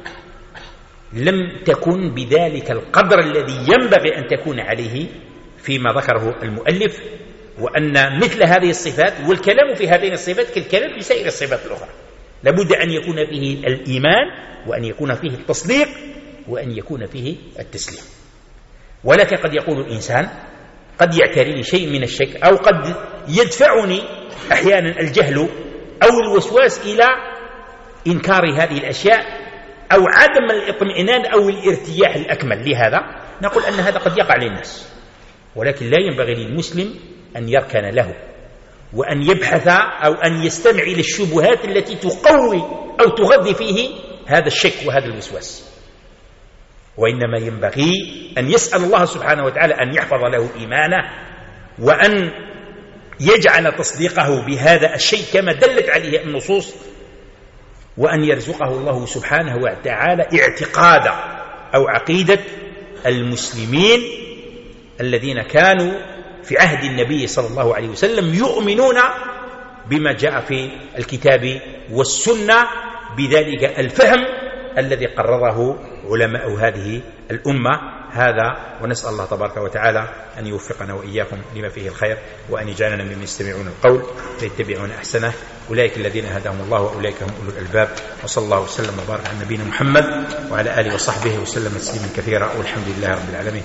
لم تكن بذلك القدر الذي ينبغي أن تكون عليه فيما ذكره المؤلف، وأن مثل هذه الصفات والكلام في هذه الصفات كالكلام في سائر الصفات الأخرى، لابد أن يكون فيه الإيمان وأن يكون فيه التصديق وأن يكون فيه التسليم. ولكن قد يقول الإنسان: قد يعتريني شيء من الشك، أو قد يدفعني أحيانا الجهل أو الوسواس إلى إنكار هذه الأشياء أو عدم الاطمئنان أو الارتياح الأكمل لهذا. نقول أن هذا قد يقع للناس، ولكن لا ينبغي للمسلم أن يركن له وأن يبحث أو أن يستمع إلى الشبهات التي تقوي أو تغذي فيه هذا الشك وهذا الوسواس، وإنما ينبغي أن يسأل الله سبحانه وتعالى أن يحفظ له إيمانه وأن يجعل تصديقه بهذا الشيء كما دلت عليه النصوص، وأن يرزقه الله سبحانه وتعالى اعتقاد أو عقيدة المسلمين الذين كانوا في عهد النبي صلى الله عليه وسلم يؤمنون بما جاء في الكتاب والسنة، بذلك الفهم الذي قرره علماء هذه الأمة. هذا، ونسأل الله تبارك وتعالى أن يوفقنا وإياكم لما فيه الخير، وأن يجعلنا ممن يستمعون القول فيتبعون أحسنه. أولئك الذين هداهم الله وأولئك هم أولو الألباب. وصلى الله وسلم وبارك على نبينا محمد وعلى آله وصحبه وسلم تسليما كثيرا، والحمد لله رب العالمين.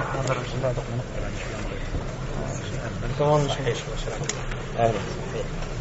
كمان مش